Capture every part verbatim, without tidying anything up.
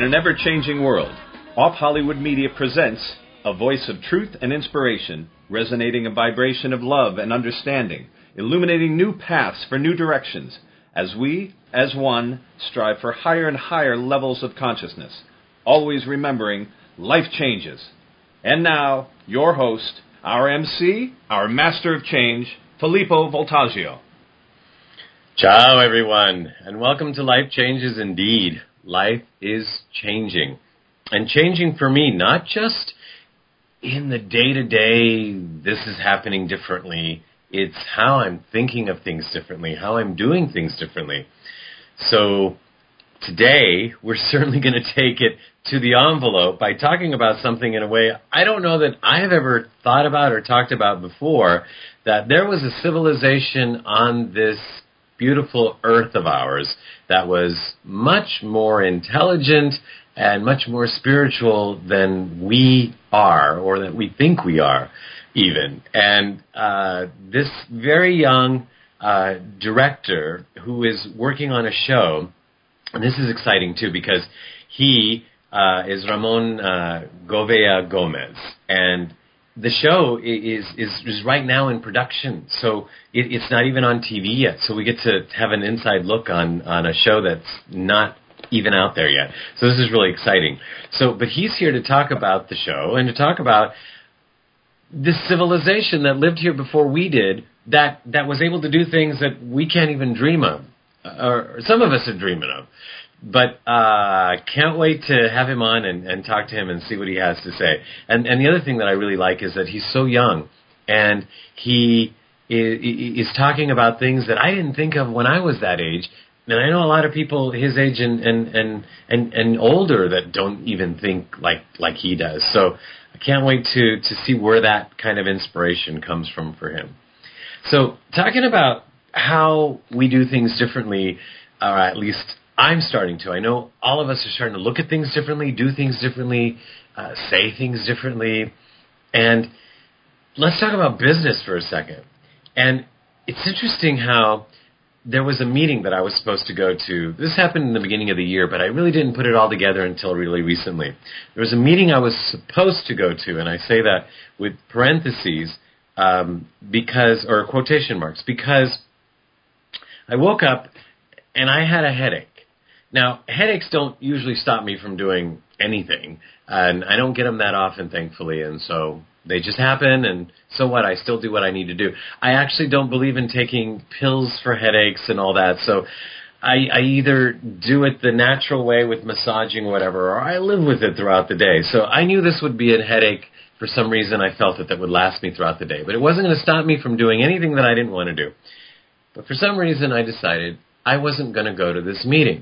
an ever-changing world, Off Hollywood Media presents a voice of truth and inspiration, resonating a vibration of love and understanding, illuminating new paths for new directions, as we, as one, strive for higher and higher levels of consciousness, always remembering life changes. And now, your host, our M C, our master of change, Filippo Voltaggio. Ciao, everyone, and welcome to Life Changes Indeed. Life is changing. And changing for me, not just in the day-to-day, this is happening differently. It's how I'm thinking of things differently, how I'm doing things differently. So today, we're certainly going to take it to the envelope by talking about something in a way I don't know that I have ever thought about or talked about before, that there was a civilization on this beautiful earth of ours that was much more intelligent and much more spiritual than we are, or that we think we are, even. And uh, this very young uh, director who is working on a show, and this is exciting too, because he uh, is Ramon uh, Gouveia Gomez, and the show is, is is right now in production, so it, it's not even on T V yet. So we get to have an inside look on, on a show that's not even out there yet. So this is really exciting. So, but he's here to talk about the show and to talk about this civilization that lived here before we did, that, that was able to do things that we can't even dream of, or some of us are dreaming of. But uh can't wait to have him on and, and talk to him and see what he has to say. And and the other thing that I really like is that he's so young, and he is, is talking about things that I didn't think of when I was that age. And I know a lot of people his age and and, and, and, and older that don't even think like, like he does. So I can't wait to, to see where that kind of inspiration comes from for him. So talking about how we do things differently, or at least I'm starting to. I know all of us are starting to look at things differently, do things differently, uh, say things differently. And let's talk about business for a second. And it's interesting how there was a meeting that I was supposed to go to. This happened in the beginning of the year, but I really didn't put it all together until really recently. There was a meeting I was supposed to go to, and I say that with parentheses um, because, or quotation marks, because I woke up and I had a headache. Now, headaches don't usually stop me from doing anything, and I don't get them that often, thankfully, and so they just happen, and so what? I still do what I need to do. I actually don't believe in taking pills for headaches and all that, so I, I either do it the natural way with massaging or whatever, or I live with it throughout the day. So I knew this would be a headache. For some reason, I felt that that would last me throughout the day, but it wasn't going to stop me from doing anything that I didn't want to do. But for some reason, I decided I wasn't going to go to this meeting.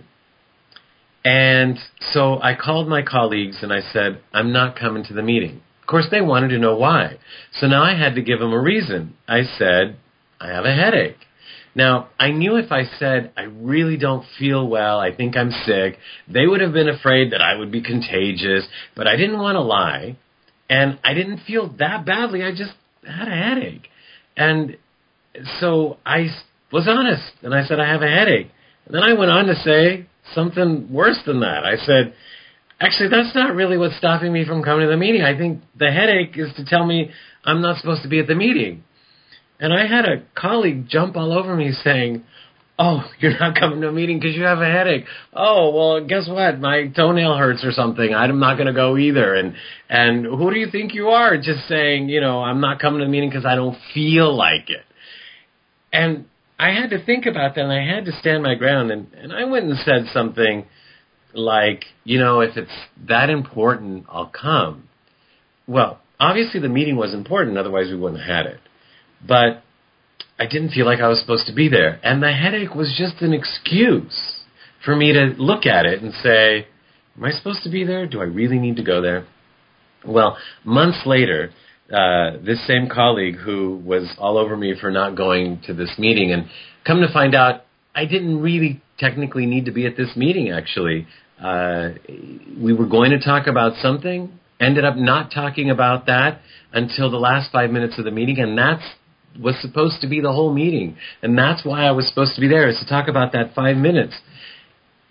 And so I called my colleagues and I said, I'm not coming to the meeting. Of course, they wanted to know why. So now I had to give them a reason. I said, I have a headache. Now, I knew if I said, I really don't feel well, I think I'm sick, they would have been afraid that I would be contagious, but I didn't want to lie. And I didn't feel that badly. I just had a headache. And so I was honest, and I said, I have a headache. And then I went on to say something worse than that. I said, actually, that's not really what's stopping me from coming to the meeting. I think the headache is to tell me I'm not supposed to be at the meeting. And I had a colleague jump all over me saying, oh, you're not coming to a meeting because you have a headache. Oh, well, guess what? My toenail hurts or something. I'm not going to go either. And and who do you think you are? Just saying, you know, I'm not coming to the meeting because I don't feel like it. And I had to think about that, and I had to stand my ground, and, and I went and said something like, you know, if it's that important, I'll come. Well, obviously the meeting was important, otherwise we wouldn't have had it. But I didn't feel like I was supposed to be there, and the headache was just an excuse for me to look at it and say, am I supposed to be there? Do I really need to go there? Well, months later, Uh, this same colleague who was all over me for not going to this meeting, and come to find out, I didn't really technically need to be at this meeting, actually. Uh, we were going to talk about something, ended up not talking about that until the last five minutes of the meeting, and that was supposed to be the whole meeting. And that's why I was supposed to be there, is to talk about that five minutes.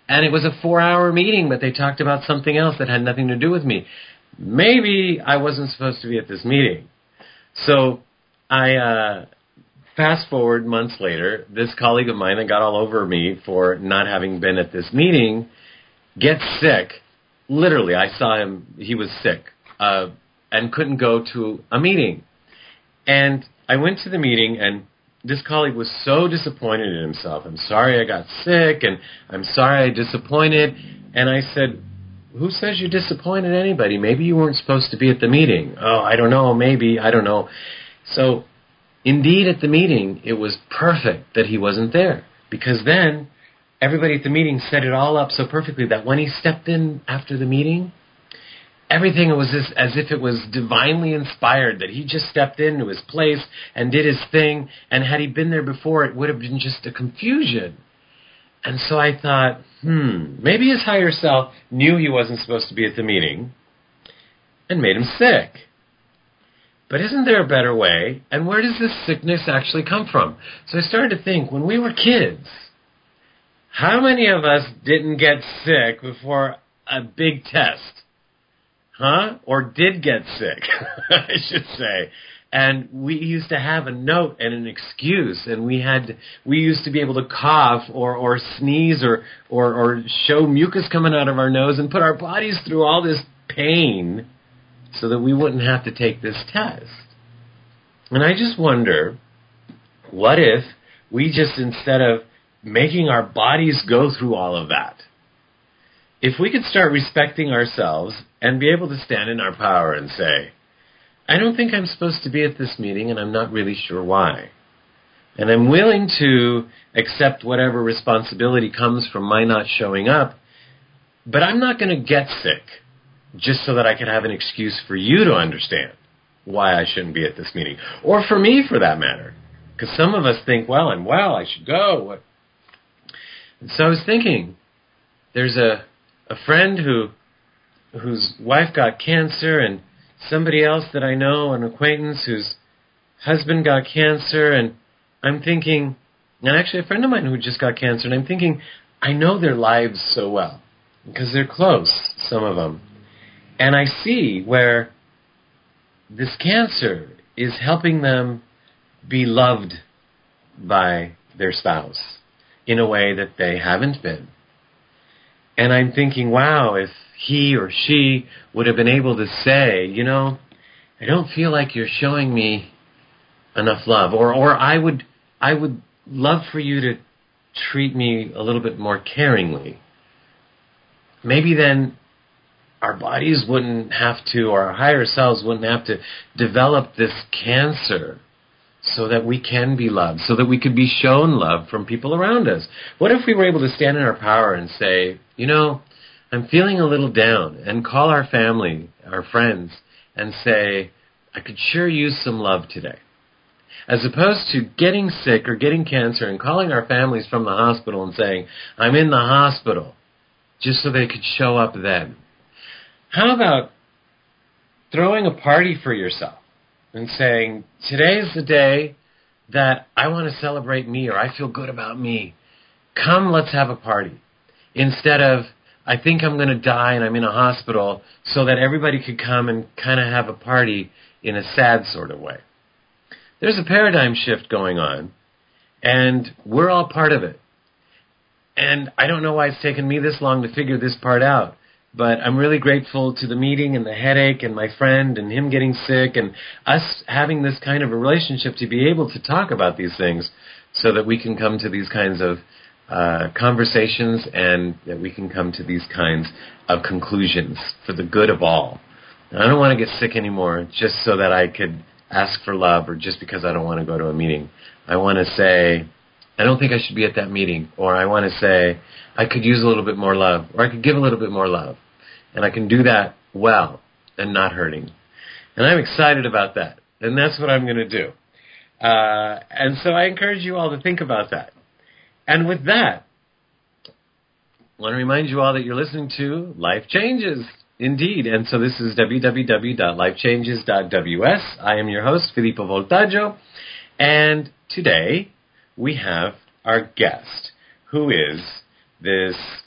And it was a four-hour meeting, but they talked about something else that had nothing to do with me. Maybe I wasn't supposed to be at this meeting. So I uh, fast forward months later, this colleague of mine that got all over me for not having been at this meeting gets sick. Literally, I saw him, he was sick, uh, and couldn't go to a meeting. And I went to the meeting, and this colleague was so disappointed in himself. I'm sorry I got sick, and I'm sorry I disappointed. And I said, who says you disappointed anybody? Maybe you weren't supposed to be at the meeting. Oh, I don't know, maybe, I don't know. So, indeed, at the meeting, it was perfect that he wasn't there. Because then, everybody at the meeting set it all up so perfectly that when he stepped in after the meeting, everything was as, as if it was divinely inspired, that he just stepped into his place and did his thing, and had he been there before, it would have been just a confusion. And so I thought, hmm, maybe his higher self knew he wasn't supposed to be at the meeting and made him sick. But isn't there a better way? And where does this sickness actually come from? So I started to think, when we were kids, how many of us didn't get sick before a big test? Huh? Or did get sick, I should say. And we used to have a note and an excuse, and we had we used to be able to cough or, or sneeze or, or or show mucus coming out of our nose and put our bodies through all this pain so that we wouldn't have to take this test. And I just wonder, what if we just, instead of making our bodies go through all of that, if we could start respecting ourselves and be able to stand in our power and say, I don't think I'm supposed to be at this meeting, and I'm not really sure why. And I'm willing to accept whatever responsibility comes from my not showing up, but I'm not going to get sick just so that I can have an excuse for you to understand why I shouldn't be at this meeting. Or for me, for that matter. Because some of us think, well, I'm well, I should go. And so I was thinking, there's a, a friend who whose wife got cancer, and somebody else that I know, an acquaintance whose husband got cancer, and I'm thinking, and actually a friend of mine who just got cancer, and I'm thinking, I know their lives so well, because they're close, some of them. And I see where this cancer is helping them be loved by their spouse in a way that they haven't been. And I'm thinking, wow, if he or she would have been able to say, you know, I don't feel like you're showing me enough love, or or I would I would love for you to treat me a little bit more caringly. Maybe then our bodies wouldn't have to, or our higher selves wouldn't have to develop this cancer so that we can be loved, so that we could be shown love from people around us. What if we were able to stand in our power and say, you know, I'm feeling a little down, and call our family, our friends, and say, I could sure use some love today. As opposed to getting sick or getting cancer and calling our families from the hospital and saying, I'm in the hospital, just so they could show up then. How about throwing a party for yourself and saying, today's the day that I want to celebrate me, or I feel good about me. Come, let's have a party. Instead of, I think I'm going to die and I'm in a hospital, so that everybody could come and kind of have a party in a sad sort of way. There's a paradigm shift going on, and we're all part of it. And I don't know why it's taken me this long to figure this part out, but I'm really grateful to the meeting and the headache and my friend and him getting sick and us having this kind of a relationship to be able to talk about these things so that we can come to these kinds of uh, conversations and that we can come to these kinds of conclusions for the good of all. And I don't want to get sick anymore just so that I could ask for love, or just because I don't want to go to a meeting. I want to say, I don't think I should be at that meeting, or I want to say, I could use a little bit more love, or I could give a little bit more love. And I can do that well and not hurting. And I'm excited about that. And that's what I'm going to do. Uh, and so I encourage you all to think about that. And with that, I want to remind you all that you're listening to Life Changes, indeed. And so this is w w w dot life changes dot w s. I am your host, Filippo Voltaggio. And today we have our guest, who is this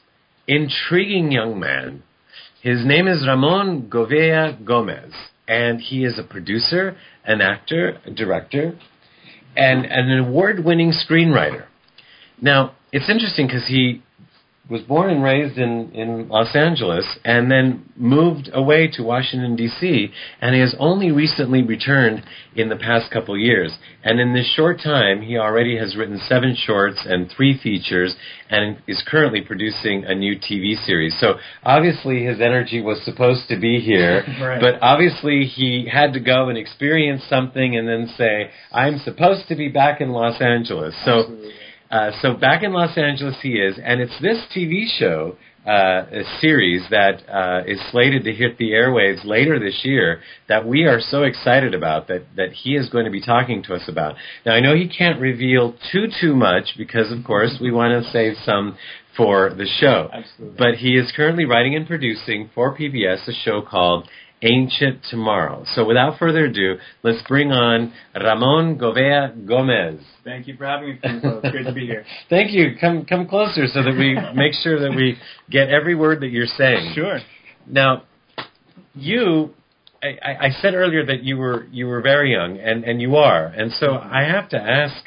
intriguing young man. His name is Ramon Gouveia Gomez, and he is a producer, an actor, a director, and, and an award-winning screenwriter. Now, it's interesting because he was born and raised in, in Los Angeles and then moved away to Washington, D C, and he has only recently returned in the past couple years. And in this short time, he already has written seven shorts and three features and is currently producing a new T V series. So obviously his energy was supposed to be here, right. But obviously he had to go and experience something and then say, I'm supposed to be back in Los Angeles. So. Absolutely. Uh, so back in Los Angeles he is, and it's this T V show, uh, a series that uh, is slated to hit the airwaves later this year that we are so excited about, that, that he is going to be talking to us about. Now, I know he can't reveal too, too much because, of course, we want to save some for the show. Absolutely. But he is currently writing and producing for P B S a show called Ancient Tomorrow. So without further ado, let's bring on Ramon Gouveia Gomez. Thank you for having me. It's great to be here. Thank you. Come come closer so that we make sure that we get every word that you're saying. Sure. Now, you, I, I said earlier that you were you were very young, and, and you are. And so I have to ask,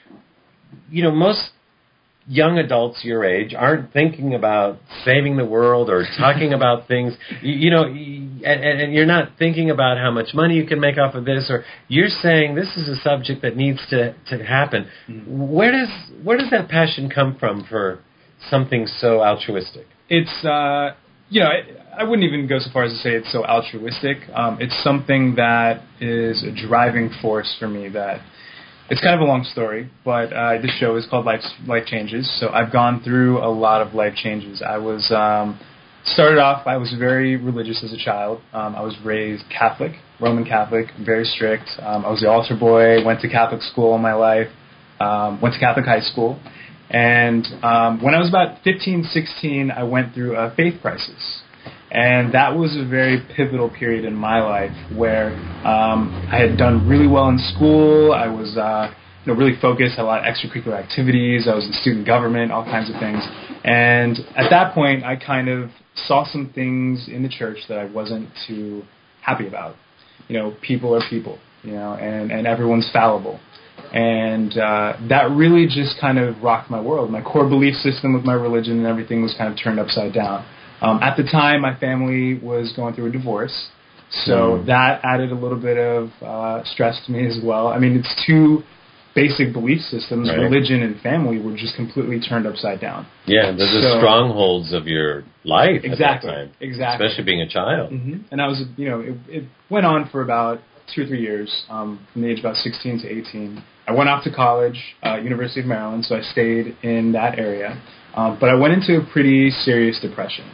you know, most young adults your age aren't thinking about saving the world or talking about things, you, you know, and, and you're not thinking about how much money you can make off of this, or you're saying this is a subject that needs to, to happen. Mm-hmm. Where does where does that passion come from for something so altruistic? It's, uh, you know, I, I wouldn't even go so far as to say it's so altruistic. Um, it's something that is a driving force for me. That it's kind of a long story, but uh, this show is called Life, Life Changes. So I've gone through a lot of life changes. I was um, started off, I was very religious as a child. Um, I was raised Catholic, Roman Catholic, very strict. Um, I was the altar boy, went to Catholic school all my life, um, went to Catholic high school. And um, when I was about fifteen, sixteen, I went through a faith crisis. And that was a very pivotal period in my life where um, I had done really well in school. I was uh, you know, really focused, had a lot of extracurricular activities. I was in student government, all kinds of things. And at that point, I kind of saw some things in the church that I wasn't too happy about. You know, people are people, you know, and, and everyone's fallible. And uh, that really just kind of rocked my world. My core belief system with my religion and everything was kind of turned upside down. Um, at the time, my family was going through a divorce, so mm. that added a little bit of uh, stress to me as well. I mean, it's two basic belief systems, right. Religion and family, were just completely turned upside down. Yeah, they're the so, strongholds of your life exactly, at that time. Exactly. Especially being a child. Mm-hmm. And I was, you know, it, it went on for about two or three years, um, from the age of about sixteen to eighteen. I went off to college, uh, University of Maryland, so I stayed in that area. Um, but I went into a pretty serious depression.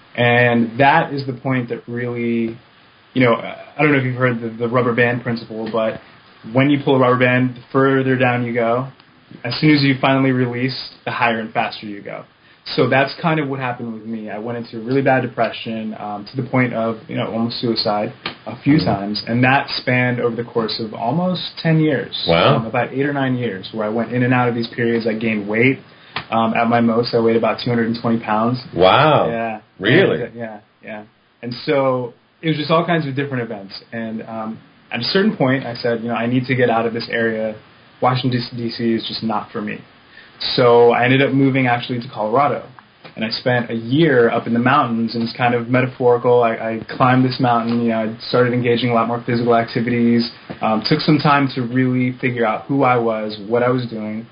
And that is the point that really, you know, I don't know if you've heard the, the rubber band principle, but when you pull a rubber band, the further down you go. As soon as you finally release, the higher and faster you go. So that's kind of what happened with me. I went into a really bad depression um, to the point of, you know, almost suicide a few times. And that spanned over the course of almost ten years. Wow. Um, about eight or nine years, where I went in and out of these periods. I gained weight. Um, at my most, I weighed about two hundred twenty pounds. Wow. Yeah. Really? And, yeah, yeah. And so it was just all kinds of different events. And um, at a certain point, I said, you know, I need to get out of this area. Washington, D C is just not for me. So I ended up moving actually to Colorado. And I spent a year up in the mountains, and it's kind of metaphorical. I, I climbed this mountain. You know, I started engaging a lot more physical activities. Um, took some time to really figure out who I was, what I was doing,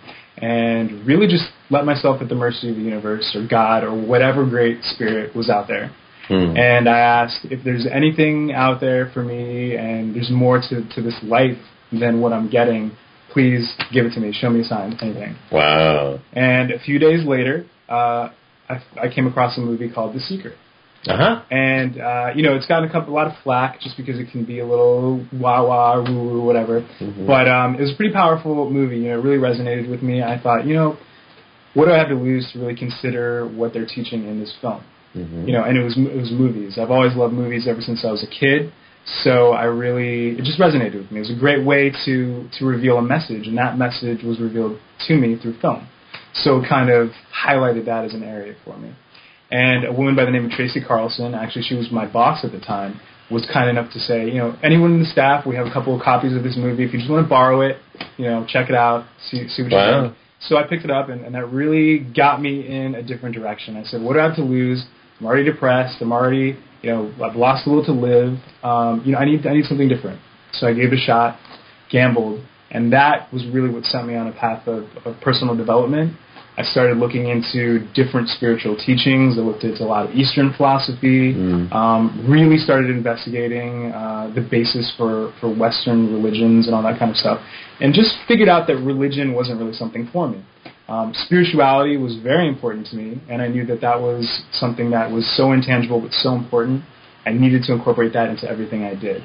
and really just let myself at the mercy of the universe or God or whatever great spirit was out there. Hmm. And I asked if there's anything out there for me and there's more to, to this life than what I'm getting, please give it to me. Show me a sign, anything. Wow. And a few days later, uh, I, I came across a movie called The Secret. Uh-huh. And, uh, you know, it's gotten a, couple, a lot of flack just because it can be a little wah-wah, woo-woo, whatever. Mm-hmm. But um, it was a pretty powerful movie. You know, it really resonated with me. I thought, you know, what do I have to lose to really consider what they're teaching in this film? Mm-hmm. You know, and it was it was movies. I've always loved movies ever since I was a kid. So I really, it just resonated with me. It was a great way to, to reveal a message, and that message was revealed to me through film. So it kind of highlighted that as an area for me. And a woman by the name of Tracy Carlson, actually she was my boss at the time, was kind enough to say, you know, anyone in the staff, we have a couple of copies of this movie. If you just want to borrow it, you know, check it out, see see what Wow. you think. So I picked it up, and, and that really got me in a different direction. I said, what do I have to lose? I'm already depressed. I'm already, you know, I've lost a little to live. Um, you know, I need I need something different. So I gave it a shot, gambled, and that was really what sent me on a path of, of personal development. I started looking into different spiritual teachings. I looked into a lot of Eastern philosophy, mm. um, really started investigating uh, the basis for, for Western religions and all that kind of stuff, and just figured out that religion wasn't really something for me. Um, spirituality was very important to me, and I knew that that was something that was so intangible but so important. I needed to incorporate that into everything I did.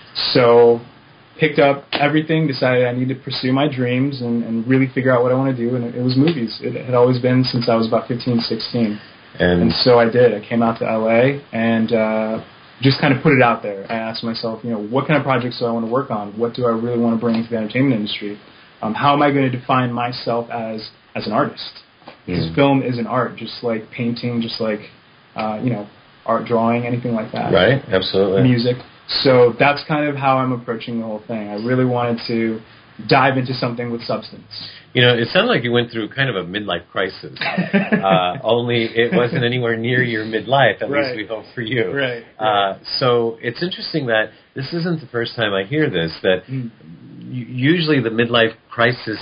So picked up everything, decided I need to pursue my dreams and, and really figure out what I want to do, and it, it was movies. It had always been since I was about fifteen, sixteen. And, and so I did. I came out to L A and uh, just kind of put it out there. I asked myself, you know, what kind of projects do I want to work on? What do I really want to bring into the entertainment industry? Um, how am I going to define myself as, as an artist? Because mm. film is an art, just like painting, just like, uh, you know, art drawing, anything like that. Right, absolutely. Music. So that's kind of how I'm approaching the whole thing. I really wanted to dive into something with substance. You know, it sounded like you went through kind of a midlife crisis. uh, only it wasn't anywhere near your midlife, at right. least we hope for you. Right. Uh, so it's interesting that this isn't the first time I hear this, that mm. usually the midlife crisis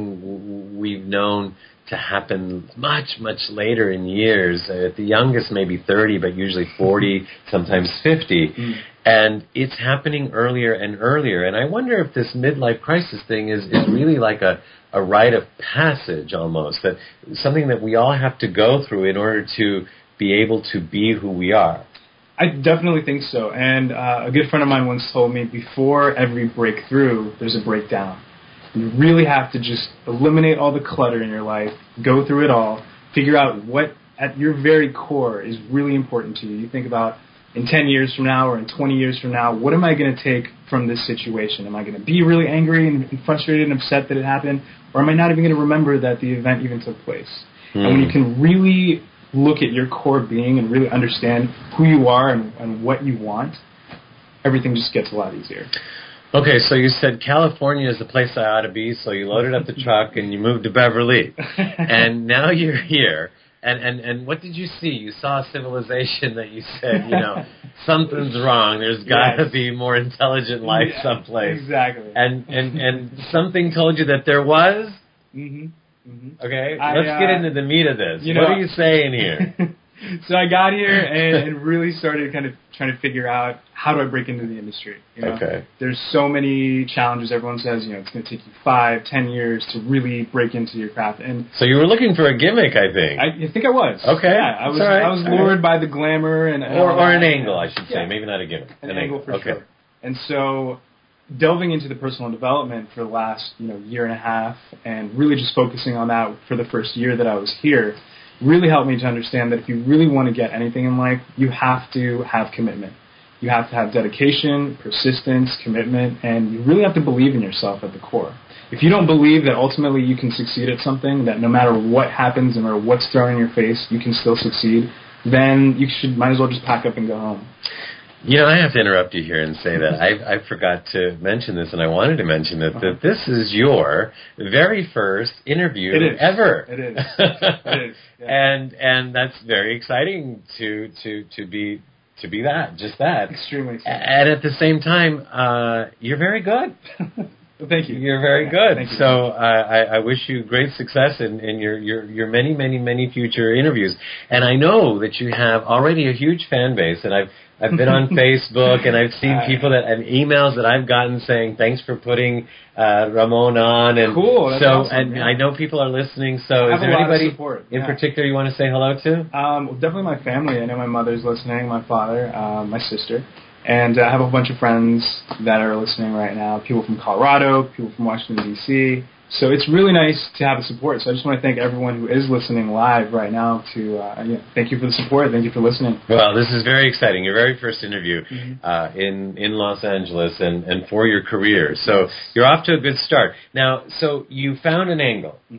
thing we've known to happen much, much later in years. At the youngest, maybe thirty, but usually forty, sometimes fifty. Mm. And it's happening earlier and earlier. And I wonder if this midlife crisis thing is, is really like a, a rite of passage almost, that something that we all have to go through in order to be able to be who we are. I definitely think so. And uh, a good friend of mine once told me, before every breakthrough, there's a breakdown. You really have to just eliminate all the clutter in your life, go through it all, figure out what at your very core is really important to you. You think about, in ten years from now or in twenty years from now, what am I going to take from this situation? Am I going to be really angry and, and frustrated and upset that it happened? Or am I not even going to remember that the event even took place? Mm. And when you can really look at your core being and really understand who you are and, and what you want, everything just gets a lot easier. Okay, so you said California is the place I ought to be, so you loaded up the truck and you moved to Beverly. And now you're here. And, and and what did you see? You saw a civilization that you said, you know, something's wrong. There's got to yes. be more intelligent life yeah, someplace. Exactly. And, and, and something told you that there was? Mm-hmm. Mm-hmm. Okay, I, let's uh, get into the meat of this. You what know, are you saying here? So I got here and, and really started kind of trying to figure out, how do I break into the industry? You know? Okay. There's so many challenges. Everyone says, you know, it's going to take you five, ten years to really break into your craft. And so you were looking for a gimmick, I think. I, I think I was. Okay. Yeah, I was. Right. I was lured right. by the glamour and, and or, or an that. angle, I should say. Yeah. Maybe not a gimmick. An, an angle, angle for okay. sure. And so, delving into the personal development for the last, you know, year and a half, and really just focusing on that for the first year that I was here, really helped me to understand that if you really want to get anything in life, you have to have commitment. You have to have dedication, persistence, commitment, and you really have to believe in yourself at the core. If you don't believe that ultimately you can succeed at something, that no matter what happens, no matter what's thrown in your face, you can still succeed, then you should might as well just pack up and go home. You know, I have to interrupt you here and say that I, I forgot to mention this, and I wanted to mention that, that this is your very first interview it is. ever. It is. It is. Yeah. And and that's very exciting to to to be to be that, just that. Extremely exciting. And at the same time, uh, you're very good. Well, thank you. You're very good. Thank you. So uh, I, I wish you great success in, in your, your, your many, many, many future interviews. And I know that you have already a huge fan base, and I've I've been on Facebook, and I've seen people that and emails that I've gotten saying thanks for putting uh, Ramon on. And cool. That's so, awesome, and yeah. I know people are listening. So, I is there anybody in yeah. particular you want to say hello to? Um, well, definitely my family. I know my mother's listening, my father, uh, my sister. And uh, I have a bunch of friends that are listening right now, people from Colorado, people from Washington, D C So it's really nice to have the support. So I just want to thank everyone who is listening live right now. To uh, yeah, thank you for the support. Thank you for listening. Well, this is very exciting. Your very first interview mm-hmm. uh, in, in Los Angeles and, and for your career. So you're off to a good start. Now, so you found an angle. Mm-hmm.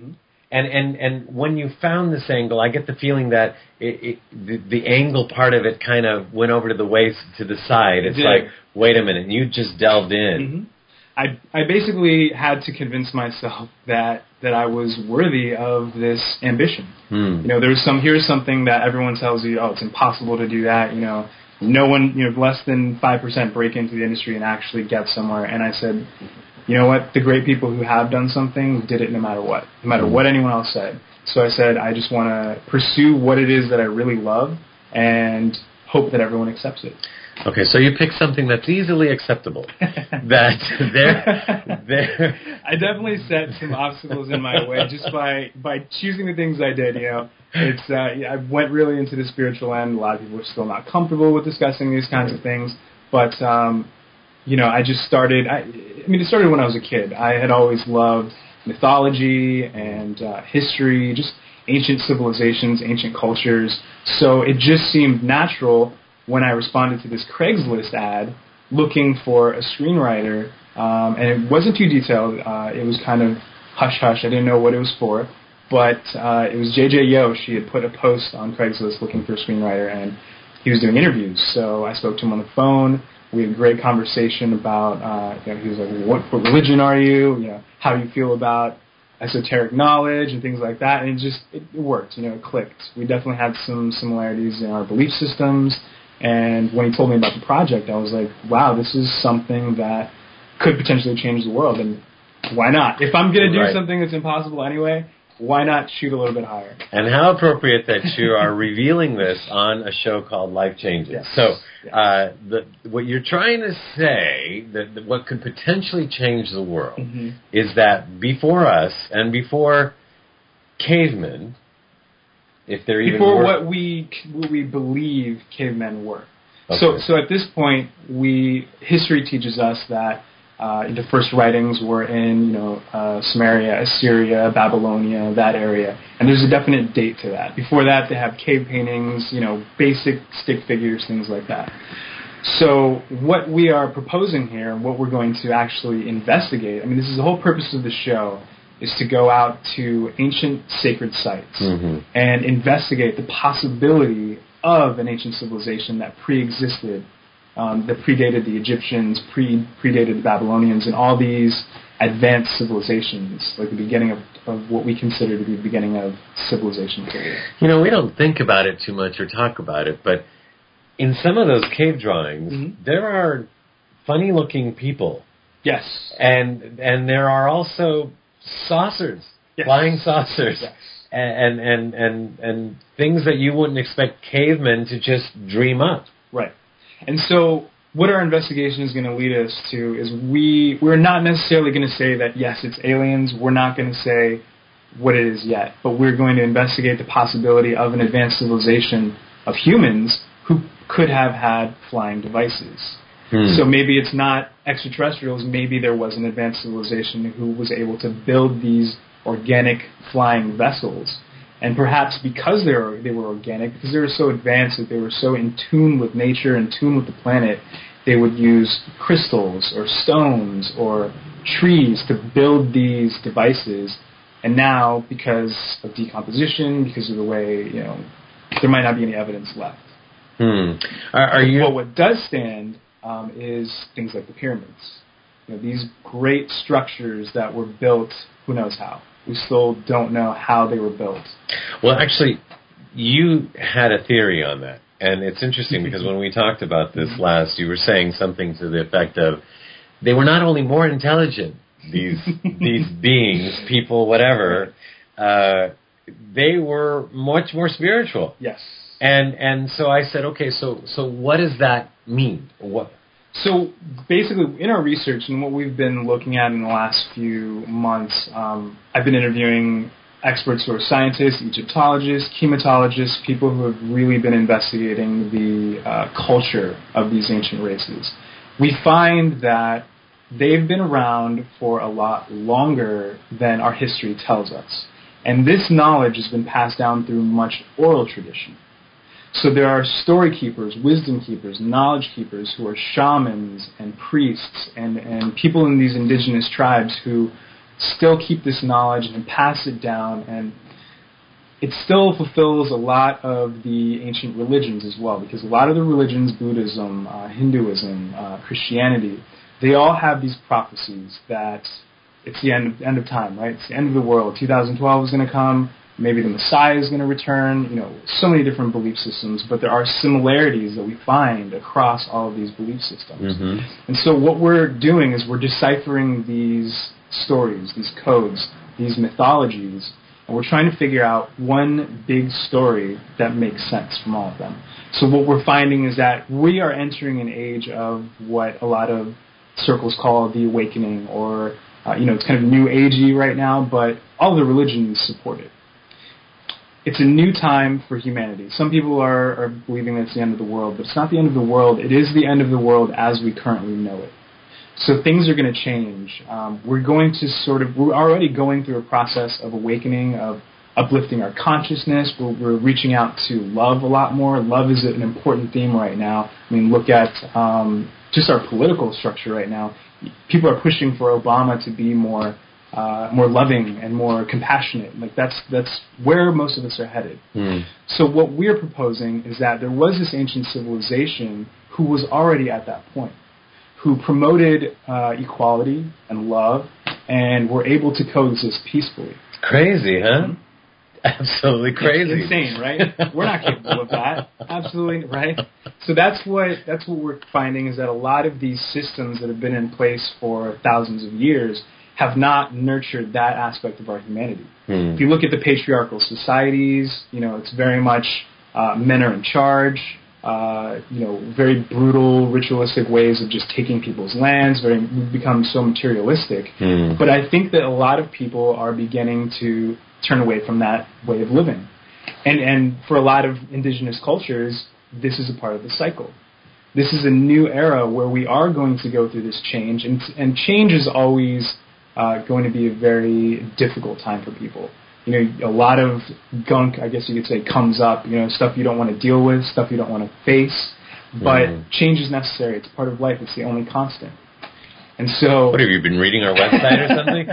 And, and, and when you found this angle, I get the feeling that it, it, the, the angle part of it kind of went over to the waist, to the side. It's like, wait a minute, and you just delved in. Mm-hmm. I, I basically had to convince myself that, that I was worthy of this ambition. Hmm. You know, there's some, here's something that everyone tells you, oh, it's impossible to do that. You know, no one, you know, less than five percent break into the industry and actually get somewhere. And I said, you know what, the great people who have done something did it no matter what, no matter what anyone else said. So I said, I just want to pursue what it is that I really love and hope that everyone accepts it. Okay, so you pick something that's easily acceptable. that there, there. I definitely set some obstacles in my way just by by choosing the things I did. You know, it's uh, I went really into the spiritual end. A lot of people are still not comfortable with discussing these kinds of things, but um, you know, I just started. I, I mean, it started when I was a kid. I had always loved mythology and uh, history, just ancient civilizations, ancient cultures. So it just seemed natural when I responded to this Craigslist ad looking for a screenwriter, um, and it wasn't too detailed. Uh, it was kind of hush-hush. I didn't know what it was for, but uh, it was J J Yosh. He had put a post on Craigslist looking for a screenwriter, and he was doing interviews. So I spoke to him on the phone. We had a great conversation about, uh, you know, he was like, what, what religion are you? You know, how do you feel about esoteric knowledge and things like that? And it just, it worked, you know, it clicked. We definitely had some similarities in our belief systems. And when he told me about the project, I was like, wow, this is something that could potentially change the world. And why not? If I'm going to do right. something that's impossible anyway, why not shoot a little bit higher? And how appropriate that you are revealing this on a show called Life Changes. Yes. So yes. Uh, the, what you're trying to say, that, that what could potentially change the world, mm-hmm. is that before us and before cavemen, if they're even before were, what we what we believe cavemen were. Okay. So so at this point, we history teaches us that uh, the first writings were in you know uh, Sumeria, Assyria, Babylonia, that area, and there's a definite date to that. Before that, they have cave paintings, you know, basic stick figures, things like that. So what we are proposing here, and what we're going to actually investigate, I mean, this is the whole purpose of the show, is to go out to ancient sacred sites mm-hmm. and investigate the possibility of an ancient civilization that pre-existed, um, that predated the Egyptians, pre predated the Babylonians, and all these advanced civilizations, like the beginning of, of what we consider to be the beginning of civilization period. You know, we don't think about it too much or talk about it, but in some of those cave drawings, mm-hmm. there are funny-looking people. Yes. And and there are also saucers, yes. flying saucers, yes. and, and and and things that you wouldn't expect cavemen to just dream up. Right. And so what our investigation is going to lead us to is we, we're not necessarily going to say that, yes, it's aliens. We're not going to say what it is yet. But we're going to investigate the possibility of an advanced civilization of humans who could have had flying devices. Hmm. So maybe it's not extraterrestrials. Maybe there was an advanced civilization who was able to build these organic flying vessels. And perhaps because they were, they were organic, because they were so advanced that they were so in tune with nature, in tune with the planet, they would use crystals or stones or trees to build these devices. And now, because of decomposition, because of the way, you know, there might not be any evidence left. Hmm. Are, are you? Well, what does stand um, is things like the pyramids. You know, these great structures that were built, who knows how. We still don't know how they were built. Well, actually, you had a theory on that. And it's interesting because when we talked about this last, you were saying something to the effect of they were not only more intelligent, these these beings, people, whatever, uh, they were much more spiritual. Yes. And and so I said, okay, so so what does that mean? What? So basically, in our research and what we've been looking at in the last few months, um, I've been interviewing experts who are scientists, Egyptologists, chematologists, people who have really been investigating the uh, culture of these ancient races. We find that they've been around for a lot longer than our history tells us. And this knowledge has been passed down through much oral tradition. So there are story keepers, wisdom keepers, knowledge keepers who are shamans and priests and, and people in these indigenous tribes who still keep this knowledge and pass it down, and it still fulfills a lot of the ancient religions as well, because a lot of the religions, Buddhism, uh, Hinduism, uh, Christianity, they all have these prophecies that it's the end of, end of time, right? It's the end of the world. two thousand twelve is going to come. Maybe the Messiah is going to return. You know, so many different belief systems, but there are similarities that we find across all of these belief systems. Mm-hmm. And so what we're doing is we're deciphering these stories, these codes, these mythologies, and we're trying to figure out one big story that makes sense from all of them. So what we're finding is that we are entering an age of what a lot of circles call the awakening, or Uh, you know, it's kind of new agey right now, but all the religions support it. It's a new time for humanity. Some people are, are believing that it's the end of the world, but it's not the end of the world. It is the end of the world as we currently know it. So things are going to change. Um, we're going to sort of, we're already going through a process of awakening, of uplifting our consciousness. We're, we're reaching out to love a lot more. Love is an important theme right now. I mean, look at um, just our political structure right now. People are pushing for Obama to be more, uh, more loving and more compassionate. Like that's that's where most of us are headed. Mm. So what we're proposing is that there was this ancient civilization who was already at that point, who promoted uh, equality and love, and were able to coexist peacefully. Crazy, huh? Mm-hmm. Absolutely crazy. It's insane, right? We're not capable of that. Absolutely, right? So that's what that's what we're finding, is that a lot of these systems that have been in place for thousands of years have not nurtured that aspect of our humanity. Hmm. If you look at the patriarchal societies, you know, it's very much uh, men are in charge. Uh, you know, very brutal, ritualistic ways of just taking people's lands. Very, we've become so materialistic. Hmm. But I think that a lot of people are beginning to turn away from that way of living. And and for a lot of indigenous cultures, this is a part of the cycle. This is a new era where we are going to go through this change, and and change is always uh, going to be a very difficult time for people. You know, a lot of gunk, I guess you could say, comes up, you know, stuff you don't want to deal with, stuff you don't want to face, but mm. change is necessary. It's part of life. It's the only constant. And so... What, have you been reading our website or something?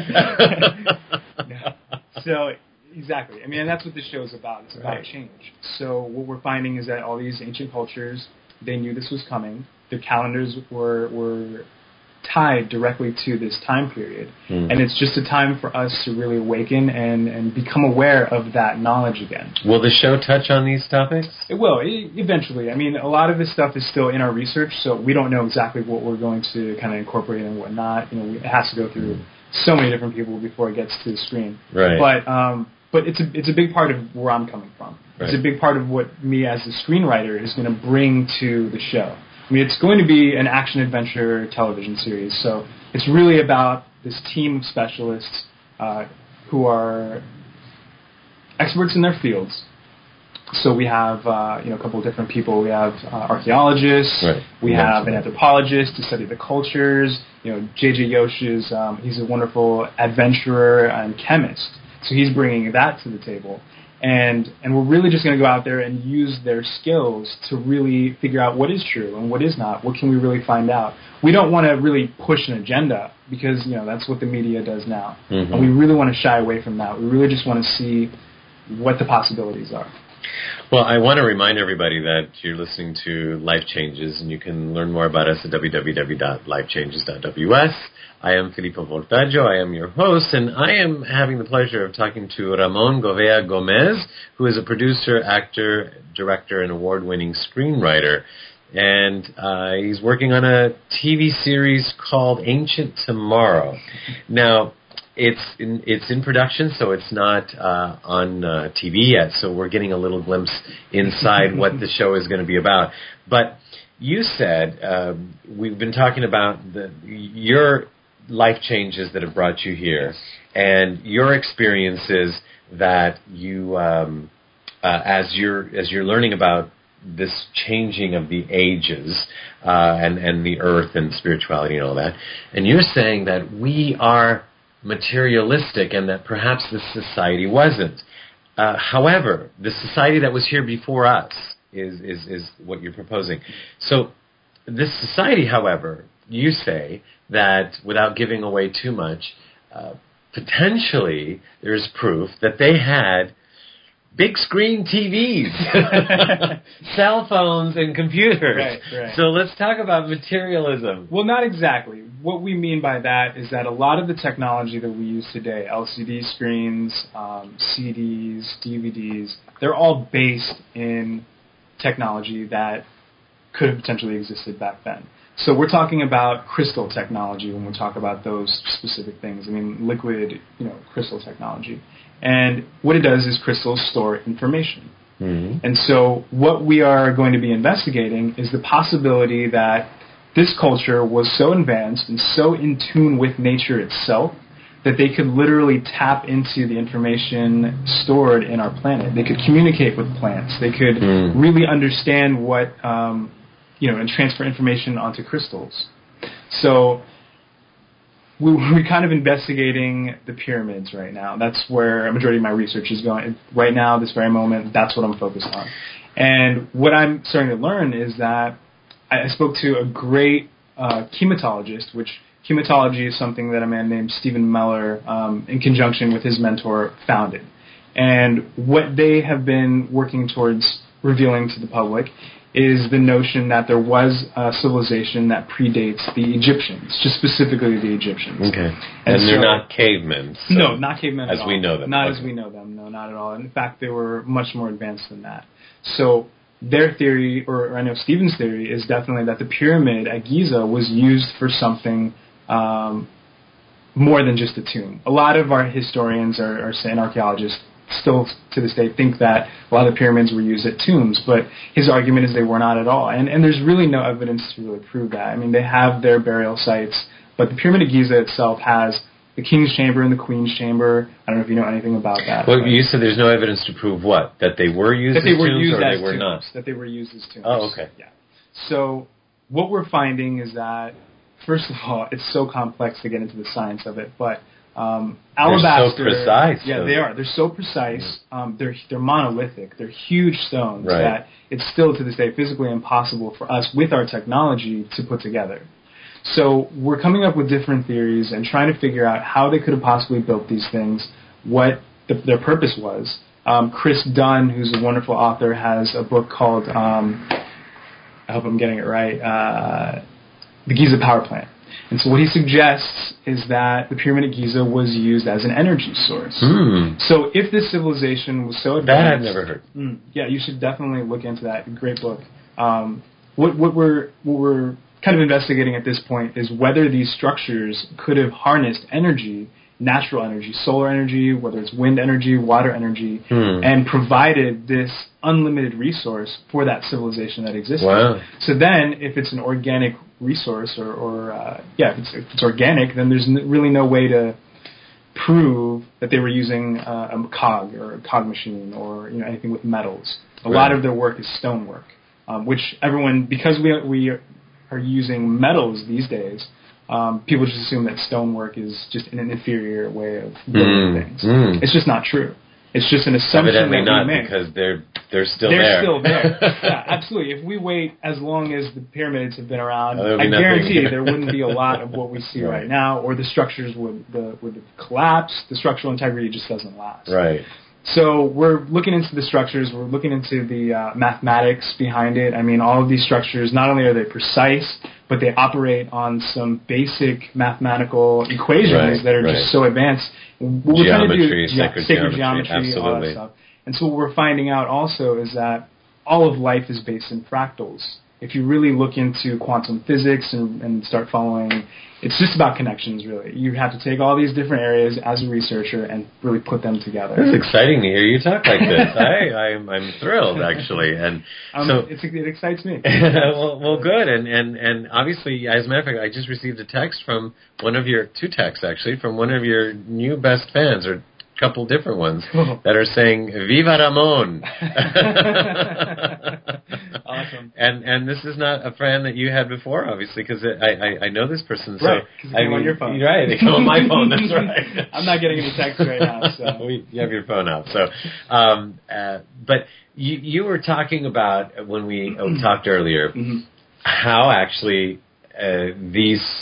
No. So, exactly. I mean, and that's what this show is about. It's about right. change. So what we're finding is that all these ancient cultures, they knew this was coming. Their calendars were were tied directly to this time period. Mm. And it's just a time for us to really awaken and, and become aware of that knowledge again. Will the show touch on these topics? It will, it, eventually. I mean, a lot of this stuff is still in our research, so we don't know exactly what we're going to kind of incorporate and what not. You know, it has to go through so many different people before it gets to the screen. Right. But um, but it's a it's a big part of where I'm coming from. Right. It's a big part of what me as a screenwriter is going to bring to the show. I mean, it's going to be an action-adventure television series, so it's really about this team of specialists uh, who are experts in their fields. So we have uh, you know a couple of different people. We have uh, archaeologists. Right. We yeah, have an anthropologist to study the cultures. You know, J J Yosh is um, he's a wonderful adventurer and chemist. So he's bringing that to the table. And and we're really just going to go out there and use their skills to really figure out what is true and what is not. What can we really find out? We don't want to really push an agenda because, you know, that's what the media does now. Mm-hmm. And we really want to shy away from that. We really just want to see what the possibilities are. Well, I want to remind everybody that you're listening to Life Changes, and you can learn more about us at w w w dot life changes dot w s. I am Filippo Voltaggio. I am your host, and I am having the pleasure of talking to Ramon Gouveia Gomez, who is a producer, actor, director, and award-winning screenwriter. And uh, he's working on a T V series called Ancient Tomorrow. Now, It's in, it's in production, so it's not uh, on uh, T V yet, so we're getting a little glimpse inside what the show is going to be about. But you said, uh, we've been talking about the, your life changes that have brought you here, and your experiences that you, um, uh, as you're as you're learning about this changing of the ages uh, and, and the earth and spirituality and all that, and you're saying that we are materialistic and that perhaps this society wasn't. Uh, however, the society that was here before us is, is, is what you're proposing. So this society, however, you say that without giving away too much, uh, potentially there's proof that they had big screen T Vs, cell phones, and computers. Right, right. So let's talk about materialism. Well, not exactly. What we mean by that is that a lot of the technology that we use today, L C D screens, um, C Ds, D V Ds, they're all based in technology that could have potentially existed back then. So we're talking about crystal technology when we talk about those specific things. I mean, liquid, you know, crystal technology. And what it does is crystals store information. Mm-hmm. And so what we are going to be investigating is the possibility that this culture was so advanced and so in tune with nature itself that they could literally tap into the information stored in our planet. They could communicate with plants. They could mm. really understand what, um, you know, and transfer information onto crystals. So we, we're kind of investigating the pyramids right now. That's where a majority of my research is going. Right now, this very moment, that's what I'm focused on. And what I'm starting to learn is that I spoke to a great uh, chematologist, which chematology is something that a man named Stephen Meller, um, in conjunction with his mentor, founded. And what they have been working towards revealing to the public is the notion that there was a civilization that predates the Egyptians, just specifically the Egyptians. Okay. And, and they're so, not cavemen. So no, not cavemen as at all. we know them. Not okay. as we know them, no, not at all. In fact, they were much more advanced than that. So their theory, or, or I know Stephen's theory, is definitely that the pyramid at Giza was used for something um, more than just a tomb. A lot of our historians are, are saying, archaeologists, still to this day think that a lot of the pyramids were used at tombs, but his argument is they were not at all. And, and there's really no evidence to really prove that. I mean, they have their burial sites, but the Pyramid of Giza itself has the King's Chamber and the Queen's Chamber. I don't know if you know anything about that. Well, you said there's no evidence to prove what? That they were used that as they were tombs used or as they were tombs, not? That they were used as tombs. Oh, okay. Yeah. So what we're finding is that, first of all, it's so complex to get into the science of it, but Um, alabaster, they're so precise. Yeah, so. they are. They're so precise. Um, they're they're monolithic. They're huge stones right. that it's still to this day physically impossible for us with our technology to put together. So we're coming up with different theories and trying to figure out how they could have possibly built these things, what the, their purpose was. Um, Chris Dunn, who's a wonderful author, has a book called, um, I hope I'm getting it right, uh, The Giza Power Plant. And so what he suggests is that the Pyramid of Giza was used as an energy source. Mm. So if this civilization was so advanced... That I've never heard. Mm, yeah, you should definitely look into that. Great book. Um, what, what, we're, what we're kind of investigating at this point is whether these structures could have harnessed energy, natural energy, solar energy, whether it's wind energy, water energy, mm. and provided this unlimited resource for that civilization that existed. Wow. So then, if it's an organic resource, or, or uh, yeah, if it's, if it's organic, then there's n- really no way to prove that they were using uh, a cog or a cog machine or you know anything with metals. A right. lot of their work is stonework, um, which everyone, because we we are using metals these days, um, people just assume that stonework is just an inferior way of building mm. things. Mm. It's just not true. It's just an assumption Evidently that not, we make. because they're they're still they're there. They're still there. Yeah, absolutely. If we wait as long as the pyramids have been around, oh, I be guarantee you there wouldn't be a lot of what we see right, right now, or the structures would the, would collapse. The structural integrity just doesn't last. Right. So we're looking into the structures. We're looking into the uh, mathematics behind it. I mean, all of these structures, not only are they precise, but they operate on some basic mathematical equations right, that are right. just so advanced. What we're geometry, trying to do, sacred, ge- sacred geometry, geometry, absolutely. all that stuff. And so what we're finding out also is that all of life is based in fractals. If you really look into quantum physics and, and start following, it's just about connections, really. You have to take all these different areas as a researcher and really put them together. It's exciting to hear you talk like this. I, I'm, I'm thrilled, actually. And um, so it's, it excites me. well, well, good. And, and, and obviously, as a matter of fact, I just received a text from one of your, two texts, actually, from one of your new best fans, or couple different ones that are saying "Viva Ramon." Awesome. And and this is not a friend that you had before, obviously, because I, I I know this person. So right, because I mean, on your phone. Right, they come on my phone. That's right. I'm not getting any texts right now. So we, you have your phone out. So, um, uh, but you you were talking about when we talked earlier mm-hmm. how actually uh, these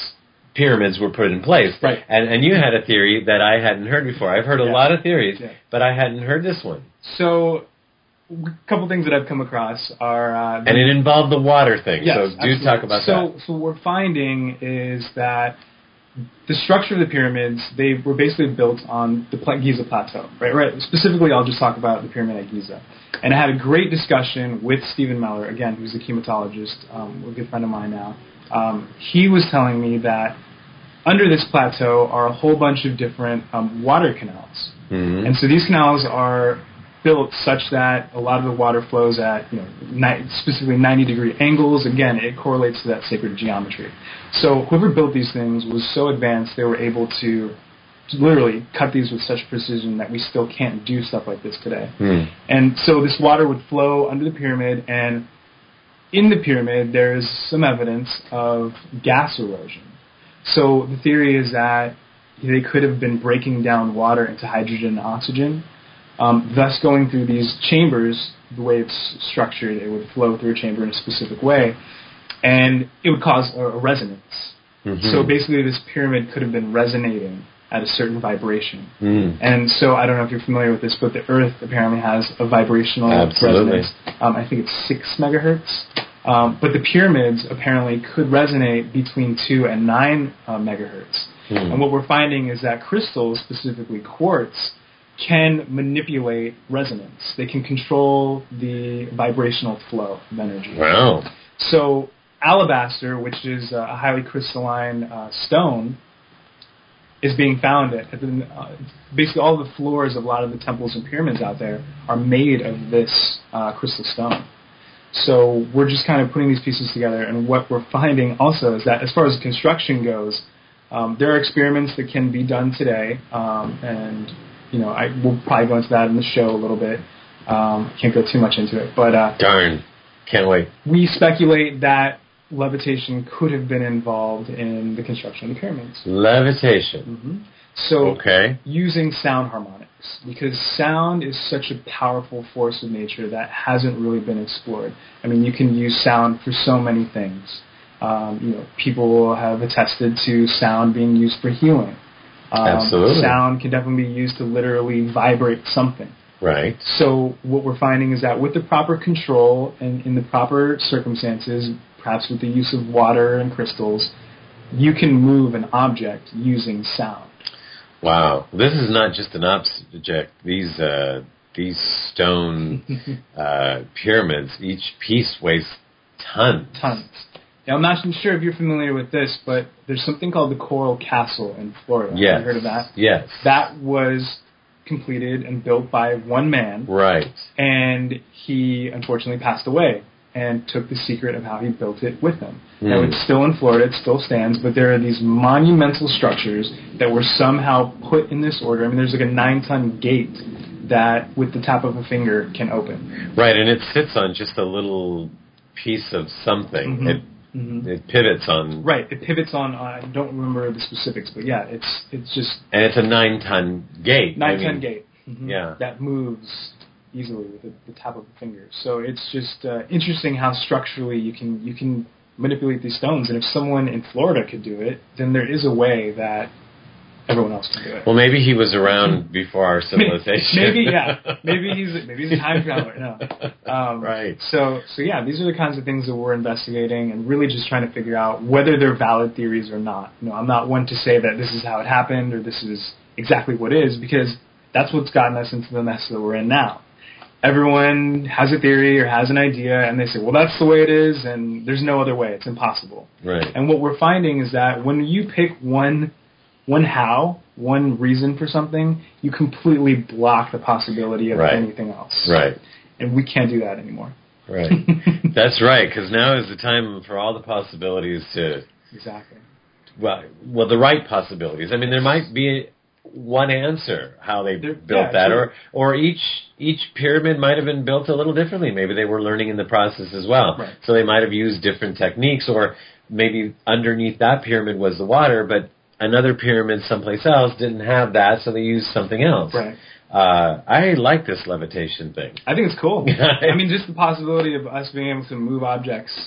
pyramids were put in place. Right. And and you had a theory that I hadn't heard before. I've heard a Yeah. lot of theories, Yeah. but I hadn't heard this one. So, a couple things that I've come across are... Uh, And it involved the water thing, yes, so do absolutely. talk about so, that. So what we're finding is that the structure of the pyramids, they were basically built on the Pla- Giza Plateau. Right, right. Specifically, I'll just talk about the pyramid at Giza. And I had a great discussion with Stephen Meller, again, who's a chematologist, um, a good friend of mine now. Um, he was telling me that under this plateau are a whole bunch of different um, water canals. Mm-hmm. And so these canals are built such that a lot of the water flows at, you know, ni- specifically ninety degree angles. Again, it correlates to that sacred geometry. So whoever built these things was so advanced they were able to literally cut these with such precision that we still can't do stuff like this today. Mm. And so this water would flow under the pyramid, and in the pyramid there's some evidence of gas erosion. So the theory is that they could have been breaking down water into hydrogen and oxygen, um, thus going through these chambers. The way it's structured, it would flow through a chamber in a specific way, and it would cause a, a resonance. Mm-hmm. So basically this pyramid could have been resonating at a certain vibration. Mm. And so I don't know if you're familiar with this, but the Earth apparently has a vibrational Absolutely. resonance. Um, I think it's six megahertz. Um, but the pyramids apparently could resonate between two and nine uh, megahertz. Mm. And what we're finding is that crystals, specifically quartz, can manipulate resonance. They can control the vibrational flow of energy. Wow. So alabaster, which is a highly crystalline uh, stone, is being found at, at the, uh, basically all the floors of a lot of the temples and pyramids out there are made of this uh, crystal stone. So we're just kind of putting these pieces together, and what we're finding also is that as far as construction goes, um, there are experiments that can be done today, um, and you know I will probably go into that in the show a little bit. Um, can't go too much into it, but uh, Darn. Can't wait. we speculate that levitation could have been involved in the construction of the pyramids. Levitation. Mm-hmm. So Okay. using sound harmonics, because sound is such a powerful force of nature that hasn't really been explored. I mean, you can use sound for so many things. Um, you know, people have attested to sound being used for healing. Um, Absolutely. Sound can definitely be used to literally vibrate something. Right. So what we're finding is that with the proper control and in the proper circumstances, perhaps with the use of water and crystals, you can move an object using sound. Wow. This is not just an object. These uh, these stone uh, pyramids, each piece weighs tons. Tons. Now, I'm not sure if you're familiar with this, but there's something called the Coral Castle in Florida. Yes. Have you heard of that? Yes. That was completed and built by one man, Right. and he unfortunately passed away and took the secret of how he built it with him. Mm. Now, it's still in Florida, it still stands, but there are these monumental structures that were somehow put in this order. I mean, there's like a nine-ton gate that, with the tap of a finger, can open. Right, and it sits on just a little piece of something. Mm-hmm. It Mm-hmm. it pivots on. Right, it pivots on, I don't remember the specifics, but yeah, it's it's just And it's a nine-ton gate. nine-ton I mean, gate. Mm-hmm. Yeah. That moves easily with the, the tap of a finger. So it's just uh, interesting how structurally you can you can manipulate these stones. And if someone in Florida could do it, then there is a way that everyone else can do it. Well, maybe he was around before our civilization. Maybe, yeah. Maybe he's maybe he's a time traveler. No. Um, Right. So, so yeah, these are the kinds of things that we're investigating and really just trying to figure out whether they're valid theories or not. You know, I'm not one to say that this is how it happened or this is exactly what is, because that's what's gotten us into the mess that we're in now. Everyone has a theory or has an idea, and they say, well, that's the way it is, and there's no other way. It's impossible. Right. And what we're finding is that when you pick one one how, one reason for something, you completely block the possibility of Right. anything else. Right. And we can't do that anymore. Right. That's right, because now is the time for all the possibilities to, Exactly. well, well, the right possibilities. I mean, there might be one answer how they There- built yeah, that, sure. or or each each pyramid might have been built a little differently. Maybe they were learning in the process as well. Right. So they might have used different techniques, or maybe underneath that pyramid was the water, but another pyramid someplace else didn't have that, so they used something else. Right. Uh, I like this levitation thing. I think it's cool. I mean, just the possibility of us being able to move objects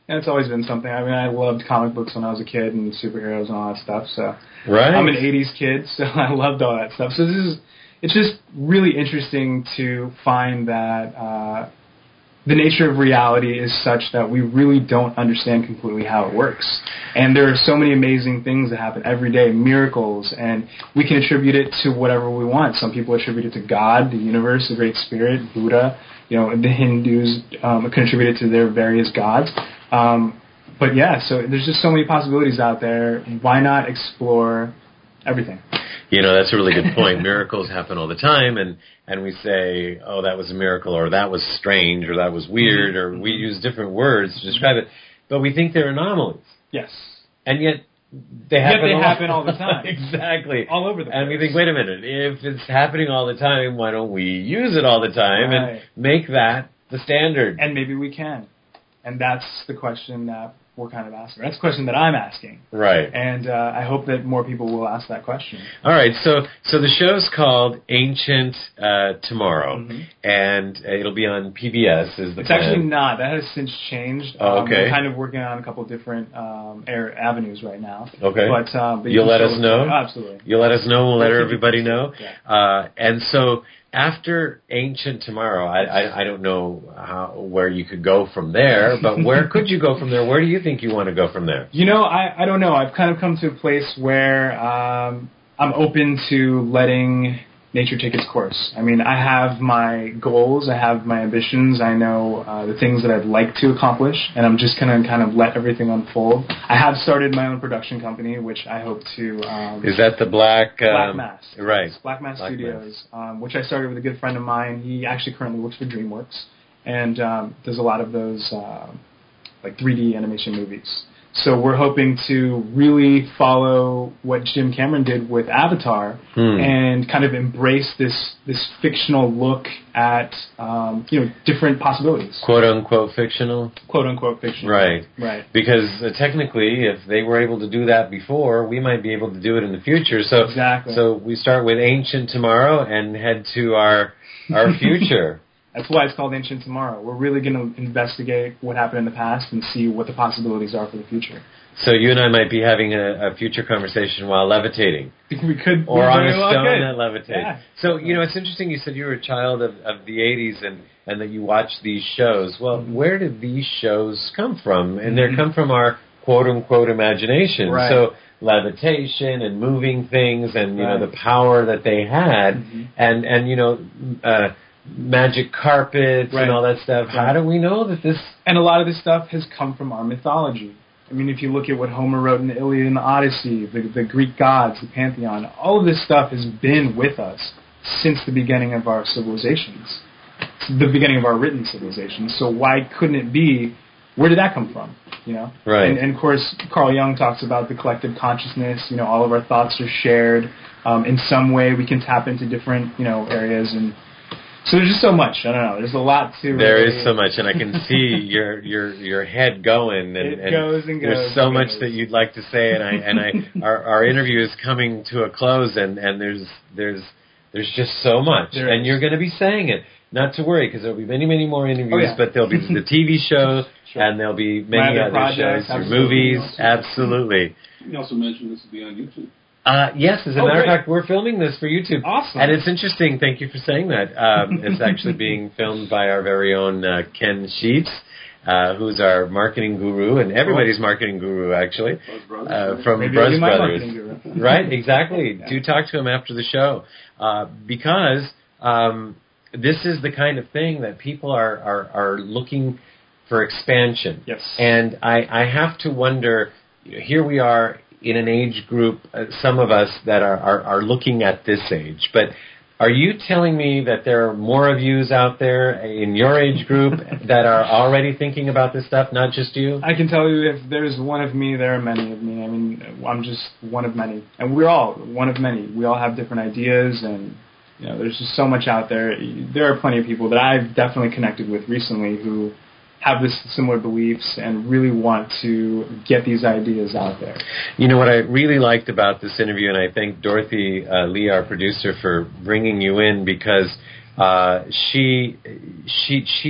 And it's always been something. I mean, I loved comic books when I was a kid and superheroes and all that stuff. So right. I'm an eighties kid, so I loved all that stuff. So this is, it's just really interesting to find that uh, the nature of reality is such that we really don't understand completely how it works. And there are so many amazing things that happen every day, miracles, and we can attribute it to whatever we want. Some people attribute it to God, the universe, the Great Spirit, Buddha. You know, the Hindus um, contribute it to their various gods. Um, but yeah, so there's just so many possibilities out there. Why not explore everything? You know, that's a really good point. Miracles happen all the time, and, and we say, oh, that was a miracle, or that was strange, or that was weird, or we use different words to describe it, but we think they're anomalies. Yes. And yet, they happen, yet they all, happen all the time. Exactly. All over the place. And we think, wait a minute, if it's happening all the time, why don't we use it all the time right. and make that the standard? And maybe we can. And that's the question that we're kind of asking. That's the question that I'm asking. Right. And uh, I hope that more people will ask that question. All right. So so the show's called Ancient uh, Tomorrow, mm-hmm. and it'll be on P B S. Is the It's plan. actually not. That has since changed. Oh, okay. Um, we're kind of working on a couple of different um, air avenues right now. Okay. But, um, but you'll you let us know. Oh, absolutely. You'll let us know. We'll let everybody know. Yeah. Uh, and so after Ancient Tomorrow, I, I I don't know how where you could go from there, but where could you go from there? Where do you think you want to go from there? You know, I, I don't know. I've kind of come to a place where um, I'm open to letting nature take its course. I mean, I have my goals, I have my ambitions, I know uh, the things that I'd like to accomplish, and I'm just going to kind of let everything unfold. I have started my own production company, which I hope to... Um, Is that the Black... Black um, Mass. Right. It's Black Mass Black Studios, um, which I started with a good friend of mine. He actually currently works for DreamWorks, and um, does a lot of those uh, like three D animation movies. So we're hoping to really follow what Jim Cameron did with Avatar, hmm. and kind of embrace this this fictional look at um, you know different possibilities. Quote unquote fictional. Quote unquote fictional. Right. Right. Because uh, technically, if they were able to do that before, we might be able to do it in the future. So exactly. So we start with Ancient Tomorrow and head to our our future. That's why it's called Ancient Tomorrow. We're really going to investigate what happened in the past and see what the possibilities are for the future. So you and I might be having a, a future conversation while levitating. We could. Or on a well stone could. that levitates. Yeah. So, you know, it's interesting you said you were a child of, of the eighties and, and that you watched these shows. Well, mm-hmm. where did these shows come from? And mm-hmm. they come from our quote-unquote imagination. Right. So levitation and moving things and, you right. know, the power that they had mm-hmm. and, and, you know... Uh, magic carpets right. and all that stuff. Right. How do we know that this... And a lot of this stuff has come from our mythology. I mean, if you look at what Homer wrote in the Iliad and the Odyssey, the, the Greek gods, the Pantheon, all of this stuff has been with us since the beginning of our civilizations, the beginning of our written civilizations. So why couldn't it be, where did that come from? You know? Right. And, and of course, Carl Jung talks about the collective consciousness. You know, all of our thoughts are shared. Um, in some way, we can tap into different, you know, areas and... So there's just so much. I don't know. There's a lot to it. There is so much, and I can see your your your head going. And, it and goes and goes. There's so and much goes. that you'd like to say, and I and I our our interview is coming to a close, and, and there's there's there's just so much, there and is. you're going to be saying it. Not to worry, because there'll be many many more interviews, oh, yeah. but there'll be the T V show, sure. and there'll be many other other projects, shows, your absolutely. movies, Also, absolutely. You also mentioned this will be on YouTube. Uh, yes, as a Oh, matter great. of fact, we're filming this for YouTube. Awesome. And it's interesting, thank you for saying that. Um, it's actually being filmed by our very own uh, Ken Sheets, uh, who's our marketing guru, and everybody's marketing guru, actually, Buzz Brothers, uh, right? from Maybe Buzz I'll be my Brothers. marketing guru. Right, exactly. Yeah. Do talk to him after the show. Uh, because um, this is the kind of thing that people are, are, are looking for expansion. Yes. And I, I have to wonder, you know, here we are in an age group, uh, some of us that are, are, are looking at this age. But are you telling me that there are more of yous out there in your age group that are already thinking about this stuff, not just you? I can tell you if there's one of me, there are many of me. I mean, I'm just one of many. And we're all one of many. We all have different ideas, and you know, there's just so much out there. There are plenty of people that I've definitely connected with recently who have this similar beliefs and really want to get these ideas out there. You know what I really liked about this interview, and I thank Dorothy uh, Lee, our producer, for bringing you in, because uh, she she she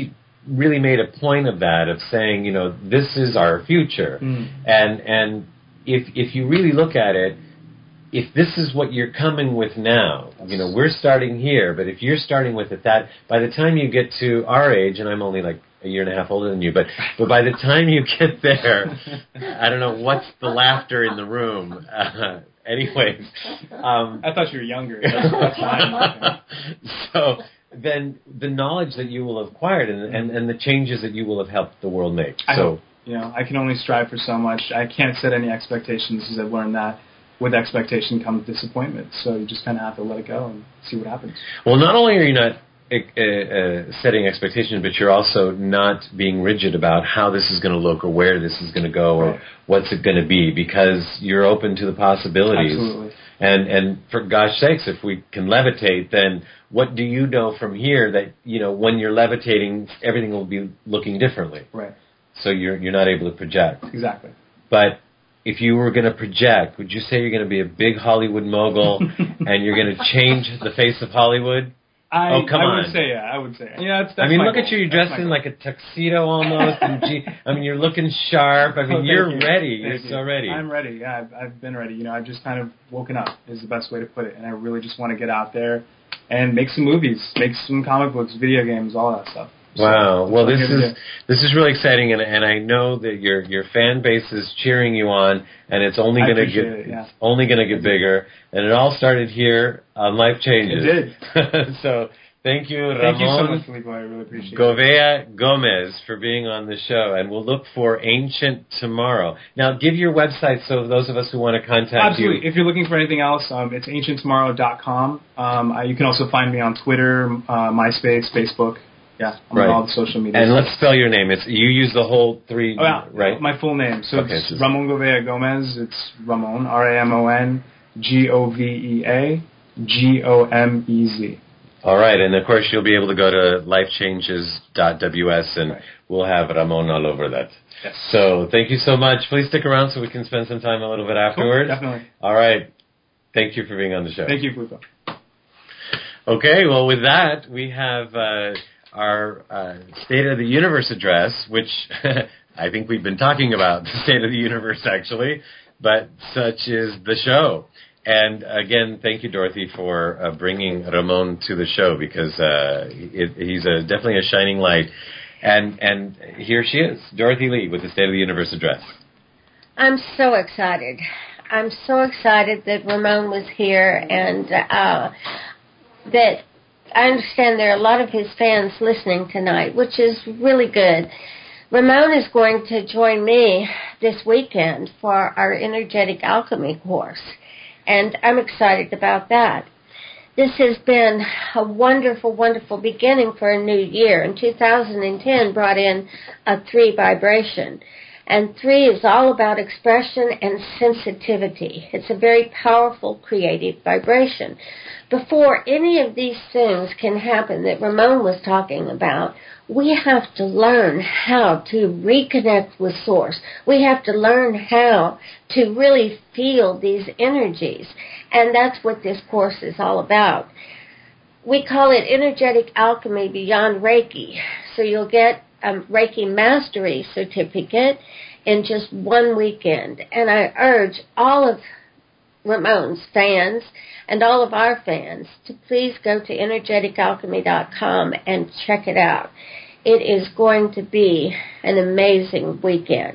really made a point of that, of saying, you know, this is our future. Mm. And and if if you really look at it, if this is what you're coming with now, you know, we're starting here, but if you're starting with it, that by the time you get to our age, and I'm only like a year and a half older than you, but but by the time you get there, I don't know what's the laughter in the room. Uh, anyways, um, I thought you were younger. That's, that's fine. So then the knowledge that you will have acquired and, and and the changes that you will have helped the world make. I So hope, you know, I can only strive for so much. I can't set any expectations, because I've learned that with expectation comes disappointment. So you just kind of have to let it go and see what happens. well, not only are you not uh, uh, setting expectations, but you're also not being rigid about how this is going to look or where this is going to go or Right. what's it going to be, because you're open to the possibilities. Absolutely. And and for gosh sakes, if we can levitate, then what do you know from here that, you know, when you're levitating, everything will be looking differently. Right. So you're you're not able to project. Exactly. But if you were going to project, would you say you're going to be a big Hollywood mogul and you're going to change the face of Hollywood? I, Oh, come I on. would say, yeah, I would say. Yeah, that's, that's I mean, my look goal. at you. You're That's dressed my in goal. like a tuxedo almost. And gee, I mean, you're looking sharp. I mean, Oh, thank you're you. ready. Thank You're you. so ready. I'm ready. Yeah, I've, I've been ready. You know, I've just kind of woken up is the best way to put it. And I really just want to get out there and make some movies, make some comic books, video games, all that stuff. So Wow. that's Well, what I'm this here to is do. this is really exciting, and and I know that your your fan base is cheering you on, and it's only I going to get appreciate it, yeah. it's only going to get bigger, and it all started here on Life Changes. It did. So thank you, Ramon. Thank you so much, Filippo. I really appreciate it. Govea Gomez for being on the show, and we'll look for Ancient tomorrow. Now, give your website so those of us who want to contact Absolutely. you. If you're looking for anything else, um, it's ancient tomorrow dot com. Um, I, you can also find me on Twitter, uh, MySpace, Facebook. Yeah, I'm Right. on all the social media. And let's spell your name. It's you use the whole three, Oh, yeah. right? My full name. So Okay, it's so- Ramon Govea Gomez. It's Ramon, R A M O N G O V E A G O M E Z. All right, and of course you'll be able to go to life changes dot w s, and Right. we'll have Ramon all over that. Yes. So thank you so much. Please stick around so we can spend some time a little bit afterwards. Cool, definitely. All right. Thank you for being on the show. Thank you, Filippo. Okay, well, with that, we have uh, our uh, State of the Universe address, which I think we've been talking about, the State of the Universe, actually, but such is the show. And again, thank you, Dorothy, for uh, bringing Ramon to the show, because uh, it, he's a, definitely a shining light. And and here she is, Dorothy Lee, with the State of the Universe address. I'm so excited. I'm so excited that Ramon was here, and uh, that I understand there are a lot of his fans listening tonight, which is really good. Ramon is going to join me this weekend for our Energetic Alchemy course, and I'm excited about that. This has been a wonderful, wonderful beginning for a new year, and two thousand ten brought in a three vibration. And three is all about expression and sensitivity. It's a very powerful, creative vibration. Before any of these things can happen that Ramon was talking about, we have to learn how to reconnect with Source. We have to learn how to really feel these energies. And that's what this course is all about. We call it Energetic Alchemy Beyond Reiki. So you'll get a Reiki Mastery Certificate in just one weekend. And I urge all of Ramon's fans and all of our fans to please go to energetic alchemy dot com and check it out. It is going to be an amazing weekend.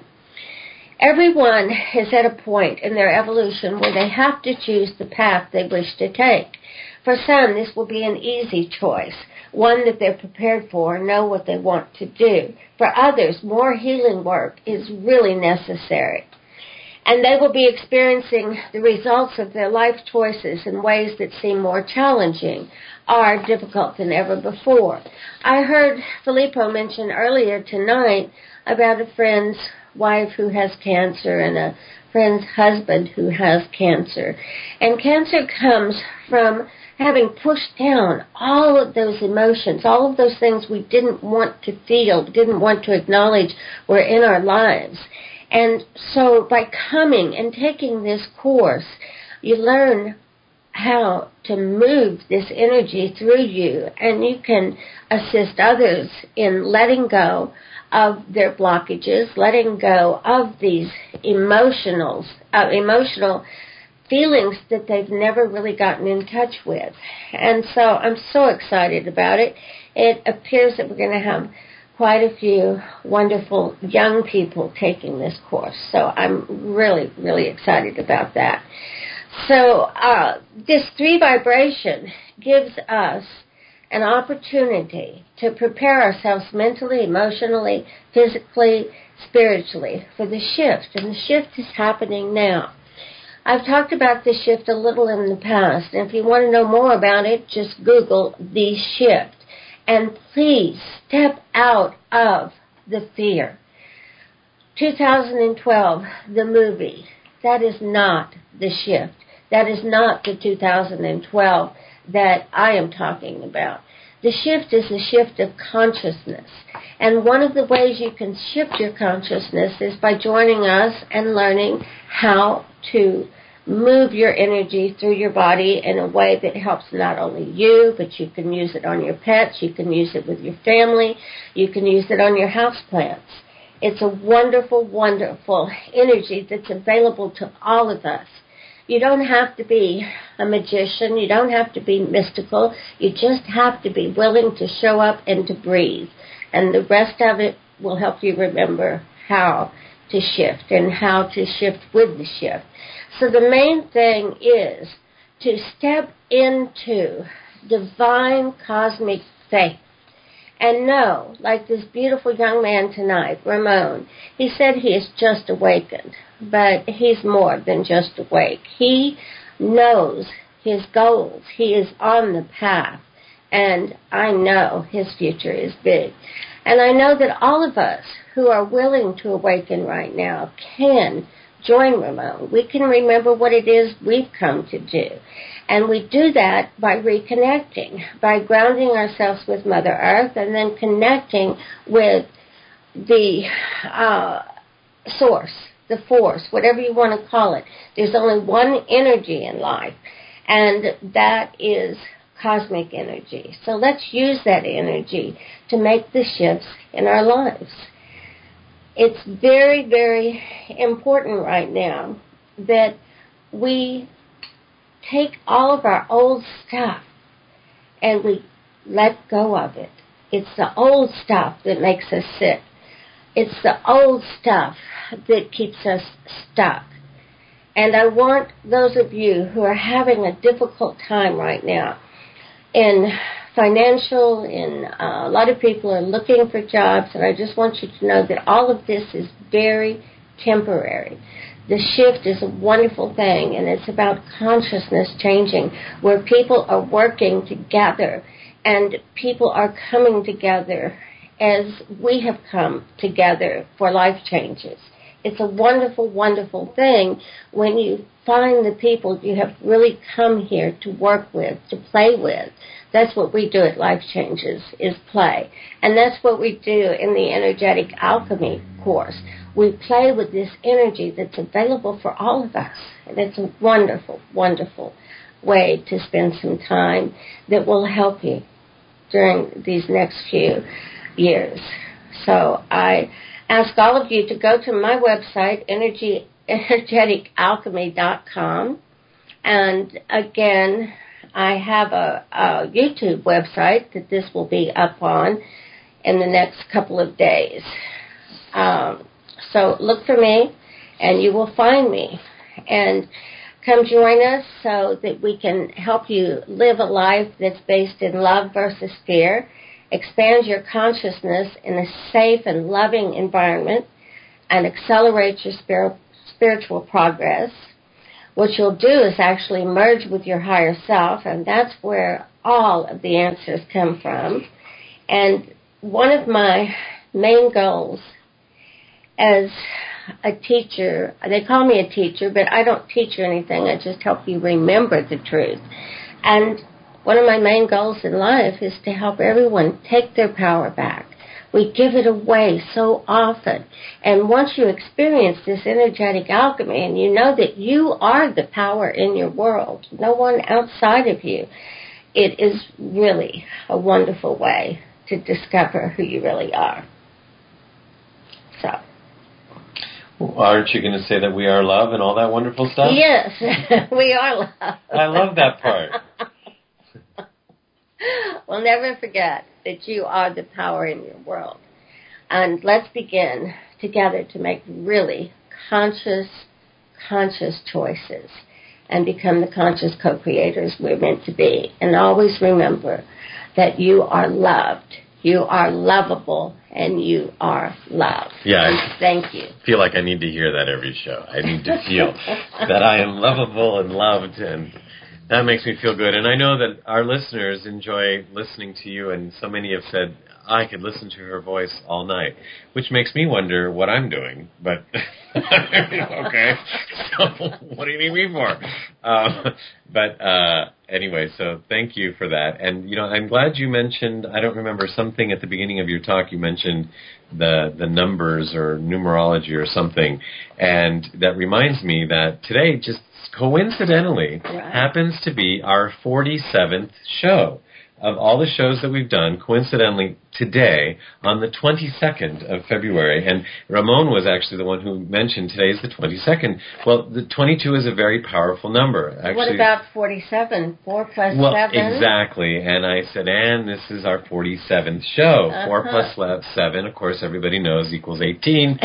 Everyone is at a point in their evolution where they have to choose the path they wish to take. For some, this will be an easy choice, one that they're prepared for and know what they want to do. For others, more healing work is really necessary. And they will be experiencing the results of their life choices in ways that seem more challenging or difficult than ever before. I heard Filippo mention earlier tonight about a friend's wife who has cancer and a friend's husband who has cancer. And cancer comes from having pushed down all of those emotions, all of those things we didn't want to feel, didn't want to acknowledge were in our lives. And so by coming and taking this course, you learn how to move this energy through you, and you can assist others in letting go of their blockages, letting go of these emotionals, uh, emotional feelings that they've never really gotten in touch with. And so I'm so excited about it. It appears that we're going to have quite a few wonderful young people taking this course. So I'm really, really excited about that. So uh, this three vibration gives us an opportunity to prepare ourselves mentally, emotionally, physically, spiritually for the shift. And the shift is happening now. I've talked about this shift a little in the past, and if you want to know more about it, just Google the shift. And please step out of the fear. two thousand twelve, the movie, that is not the shift. That is not the two thousand twelve that I am talking about. The shift is a shift of consciousness. And one of the ways you can shift your consciousness is by joining us and learning how to move your energy through your body in a way that helps not only you, but you can use it on your pets, you can use it with your family, you can use it on your houseplants. It's a wonderful, wonderful energy that's available to all of us. You don't have to be a magician, you don't have to be mystical, you just have to be willing to show up and to breathe. And the rest of it will help you remember how to shift and how to shift with the shift. So the main thing is to step into divine cosmic faith and know, like this beautiful young man tonight, Ramon, he said he is just awakened, but he's more than just awake. He knows his goals. He is on the path, and I know his future is big. And I know that all of us who are willing to awaken right now can join Ramon. We can remember what it is we've come to do. And we do that by reconnecting, by grounding ourselves with Mother Earth and then connecting with the uh, source, the force, whatever you want to call it. There's only one energy in life, and that is cosmic energy. So let's use that energy to make the shifts in our lives. It's very, very important right now that we take all of our old stuff and we let go of it. It's the old stuff that makes us sick. It's the old stuff that keeps us stuck. And I want those of you who are having a difficult time right now in financial, in uh, a lot of people are looking for jobs, and I just want you to know that all of this is very temporary. The shift is a wonderful thing, and it's about consciousness changing, where people are working together, and people are coming together as we have come together for life changes. It's a wonderful, wonderful thing when you find the people you have really come here to work with, to play with. That's what we do at Life Changes, is play. And that's what we do in the Energetic Alchemy course. We play with this energy that's available for all of us. And it's a wonderful, wonderful way to spend some time that will help you during these next few years. So I ask all of you to go to my website, energy, energetic alchemy dot com. And again, I have a, a YouTube website that this will be up on in the next couple of days. Um, so look for me, and you will find me. And come join us so that we can help you live a life that's based in love versus fear, expand your consciousness in a safe and loving environment, and accelerate your spir- spiritual progress. What you'll do is actually merge with your higher self, and that's where all of the answers come from. And one of my main goals as a teacher, they call me a teacher, but I don't teach you anything. I just help you remember the truth. And one of my main goals in life is to help everyone take their power back, We give it away so often. And once you experience this energetic alchemy and you know that you are the power in your world, no one outside of you, it is really a wonderful way to discover who you really are. So. Well, aren't you going to say that we are love and all that wonderful stuff? Yes, we are love. I love that part. We'll never forget that you are the power in your world. And let's begin together to make really conscious, conscious choices and become the conscious co-creators we're meant to be. And always remember that you are loved, you are lovable, and you are loved. Yeah. And thank you. I feel like I need to hear that every show. I need to feel that I am lovable and loved, and that makes me feel good. And I know that our listeners enjoy listening to you, and so many have said, I could listen to her voice all night, which makes me wonder what I'm doing. But, okay, so what do you need me for? Um, but uh, anyway, so thank you for that. And, you know, I'm glad you mentioned, I don't remember, something at the beginning of your talk, you mentioned the the numbers or numerology or something. And that reminds me that today, just coincidentally, right. happens to be our forty-seventh show. Of all the shows that we've done, coincidentally, today, on the twenty-second of February, and Ramon was actually the one who mentioned today is the twenty-second. Well, the twenty-two is a very powerful number. Actually, what about forty-seven? Four plus well, seven? Exactly. And I said, and this is our forty-seventh show. Uh-huh. Four plus le- seven, of course, everybody knows, equals eighteen.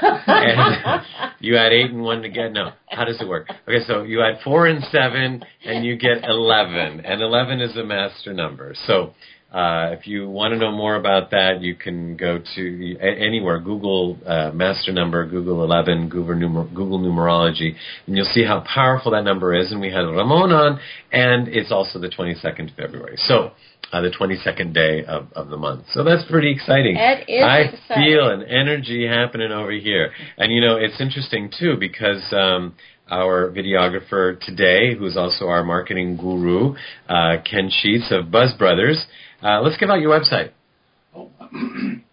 And you add eight and one together. No, how does it work? Okay, so you add four and seven, and you get eleven. And eleven is a master number. So uh, if you want to know more about that, you can go to a- anywhere, Google uh, master number, Google eleven, Google, numer- Google numerology, and you'll see how powerful that number is. And we had Ramon on, and it's also the twenty-second of February. So uh, the twenty-second day of, of the month. So that's pretty exciting. It is I exciting. feel an energy happening over here. And, you know, it's interesting, too, because um, our videographer today, who's also our marketing guru, uh, Ken Sheets of Buzz Brothers. Uh, let's give out your website. Oh, give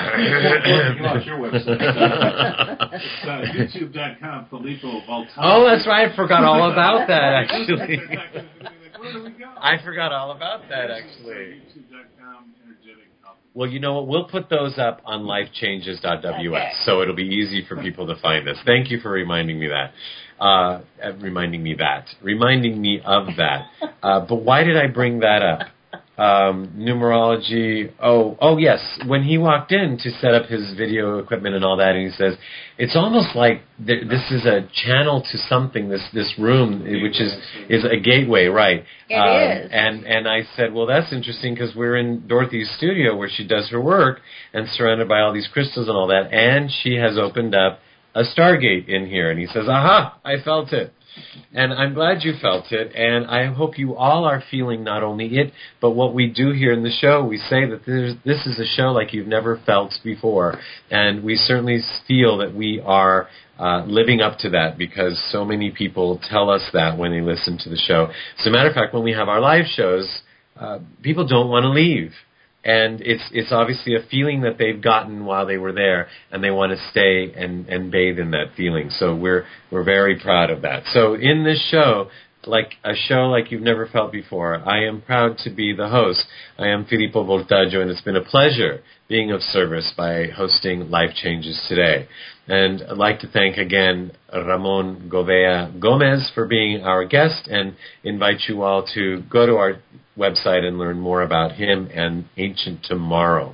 out your website. It's uh, youtube dot com, Filippo Voltaggio. Oh, that's right. I forgot all about that, actually. Where do we go? I forgot all about that, actually. youtube dot com, energetic. Well, you know what? We'll put those up on life changes dot w s, Okay. so it'll be easy for people to find us. Thank you for reminding me that. Uh, uh, reminding me that. Reminding me of that. Uh, but why did I bring that up? Um, numerology. Oh, oh yes. When he walked in to set up his video equipment and all that, and he says, it's almost like th- this is a channel to something. This this room, which is is a gateway, right? It um, is. And and I said, well, that's interesting because we're in Dorothy's studio where she does her work and surrounded by all these crystals and all that, and she has opened up a Stargate in here. And he says, aha, I felt it. And I'm glad you felt it, and I hope you all are feeling not only it, but what we do here in the show. We say that there's, this is a show like you've never felt before, and we certainly feel that we are uh, living up to that because so many people tell us that when they listen to the show. As a matter of fact, when we have our live shows, uh, people don't want to leave. And it's it's obviously a feeling that they've gotten while they were there, and they want to stay and, and bathe in that feeling. So we're we're very proud of that. So in this show, like a show like you've never felt before, I am proud to be the host. I am Filippo Voltaggio, and it's been a pleasure being of service by hosting Life Changes today. And I'd like to thank again Ramon Govea Gomez for being our guest, and invite you all to go to our website and learn more about him and Ancient Tomorrow.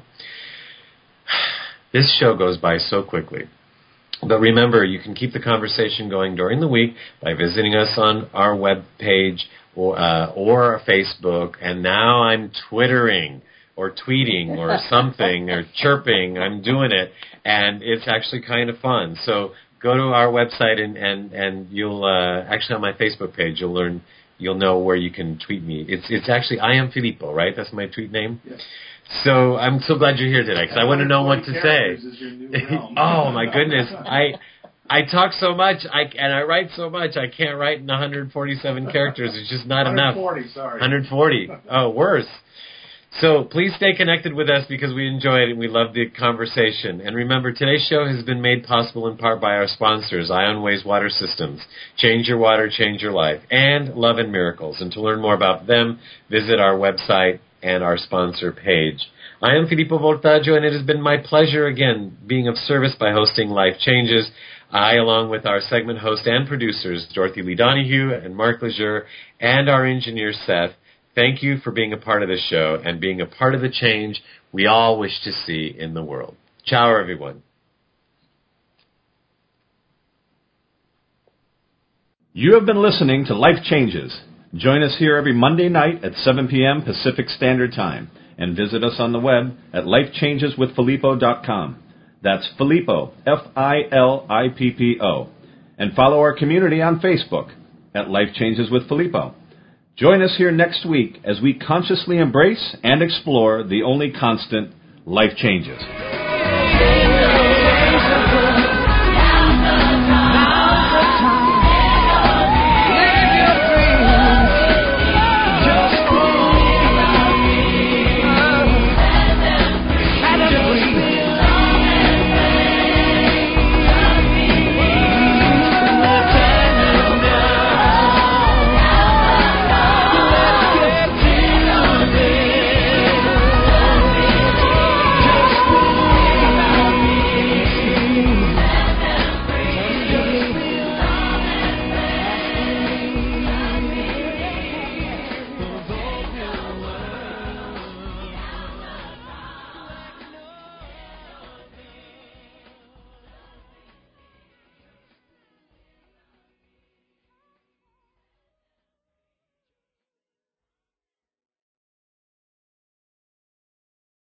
This show goes by so quickly. But remember, you can keep the conversation going during the week by visiting us on our webpage or, uh, or our Facebook. And now I'm Twittering or tweeting or something or chirping. I'm doing it. And it's actually kind of fun. So go to our website and, and, and you'll uh, actually on my Facebook page, you'll learn You'll know where you can tweet me. It's it's actually I am Filippo, right? That's my tweet name. Yes. So I'm so glad you're here today because I want to know what to say. Oh my goodness, I I talk so much, I and I write so much, I can't write in one hundred forty-seven characters. It's just not enough. one hundred forty, sorry. one hundred forty. Oh, worse. So please stay connected with us because we enjoy it and we love the conversation. And remember, today's show has been made possible in part by our sponsors, Ion Ways Water Systems, Change Your Water, Change Your Life, and Love and Miracles. And to learn more about them, visit our website and our sponsor page. I am Filippo Voltaggio, and it has been my pleasure again being of service by hosting Life Changes. I, along with our segment host and producers, Dorothy Lee Donahue and Mark Lejeune, and our engineer, Seth, thank you for being a part of the show and being a part of the change we all wish to see in the world. Ciao, everyone. You have been listening to Life Changes. Join us here every Monday night at seven p.m. Pacific Standard Time and visit us on the web at life changes with filippo dot com. That's Filippo, F I L I P P O. And follow our community on Facebook at Life Changes with Filippo. Join us here next week as we consciously embrace and explore the only constant, life changes.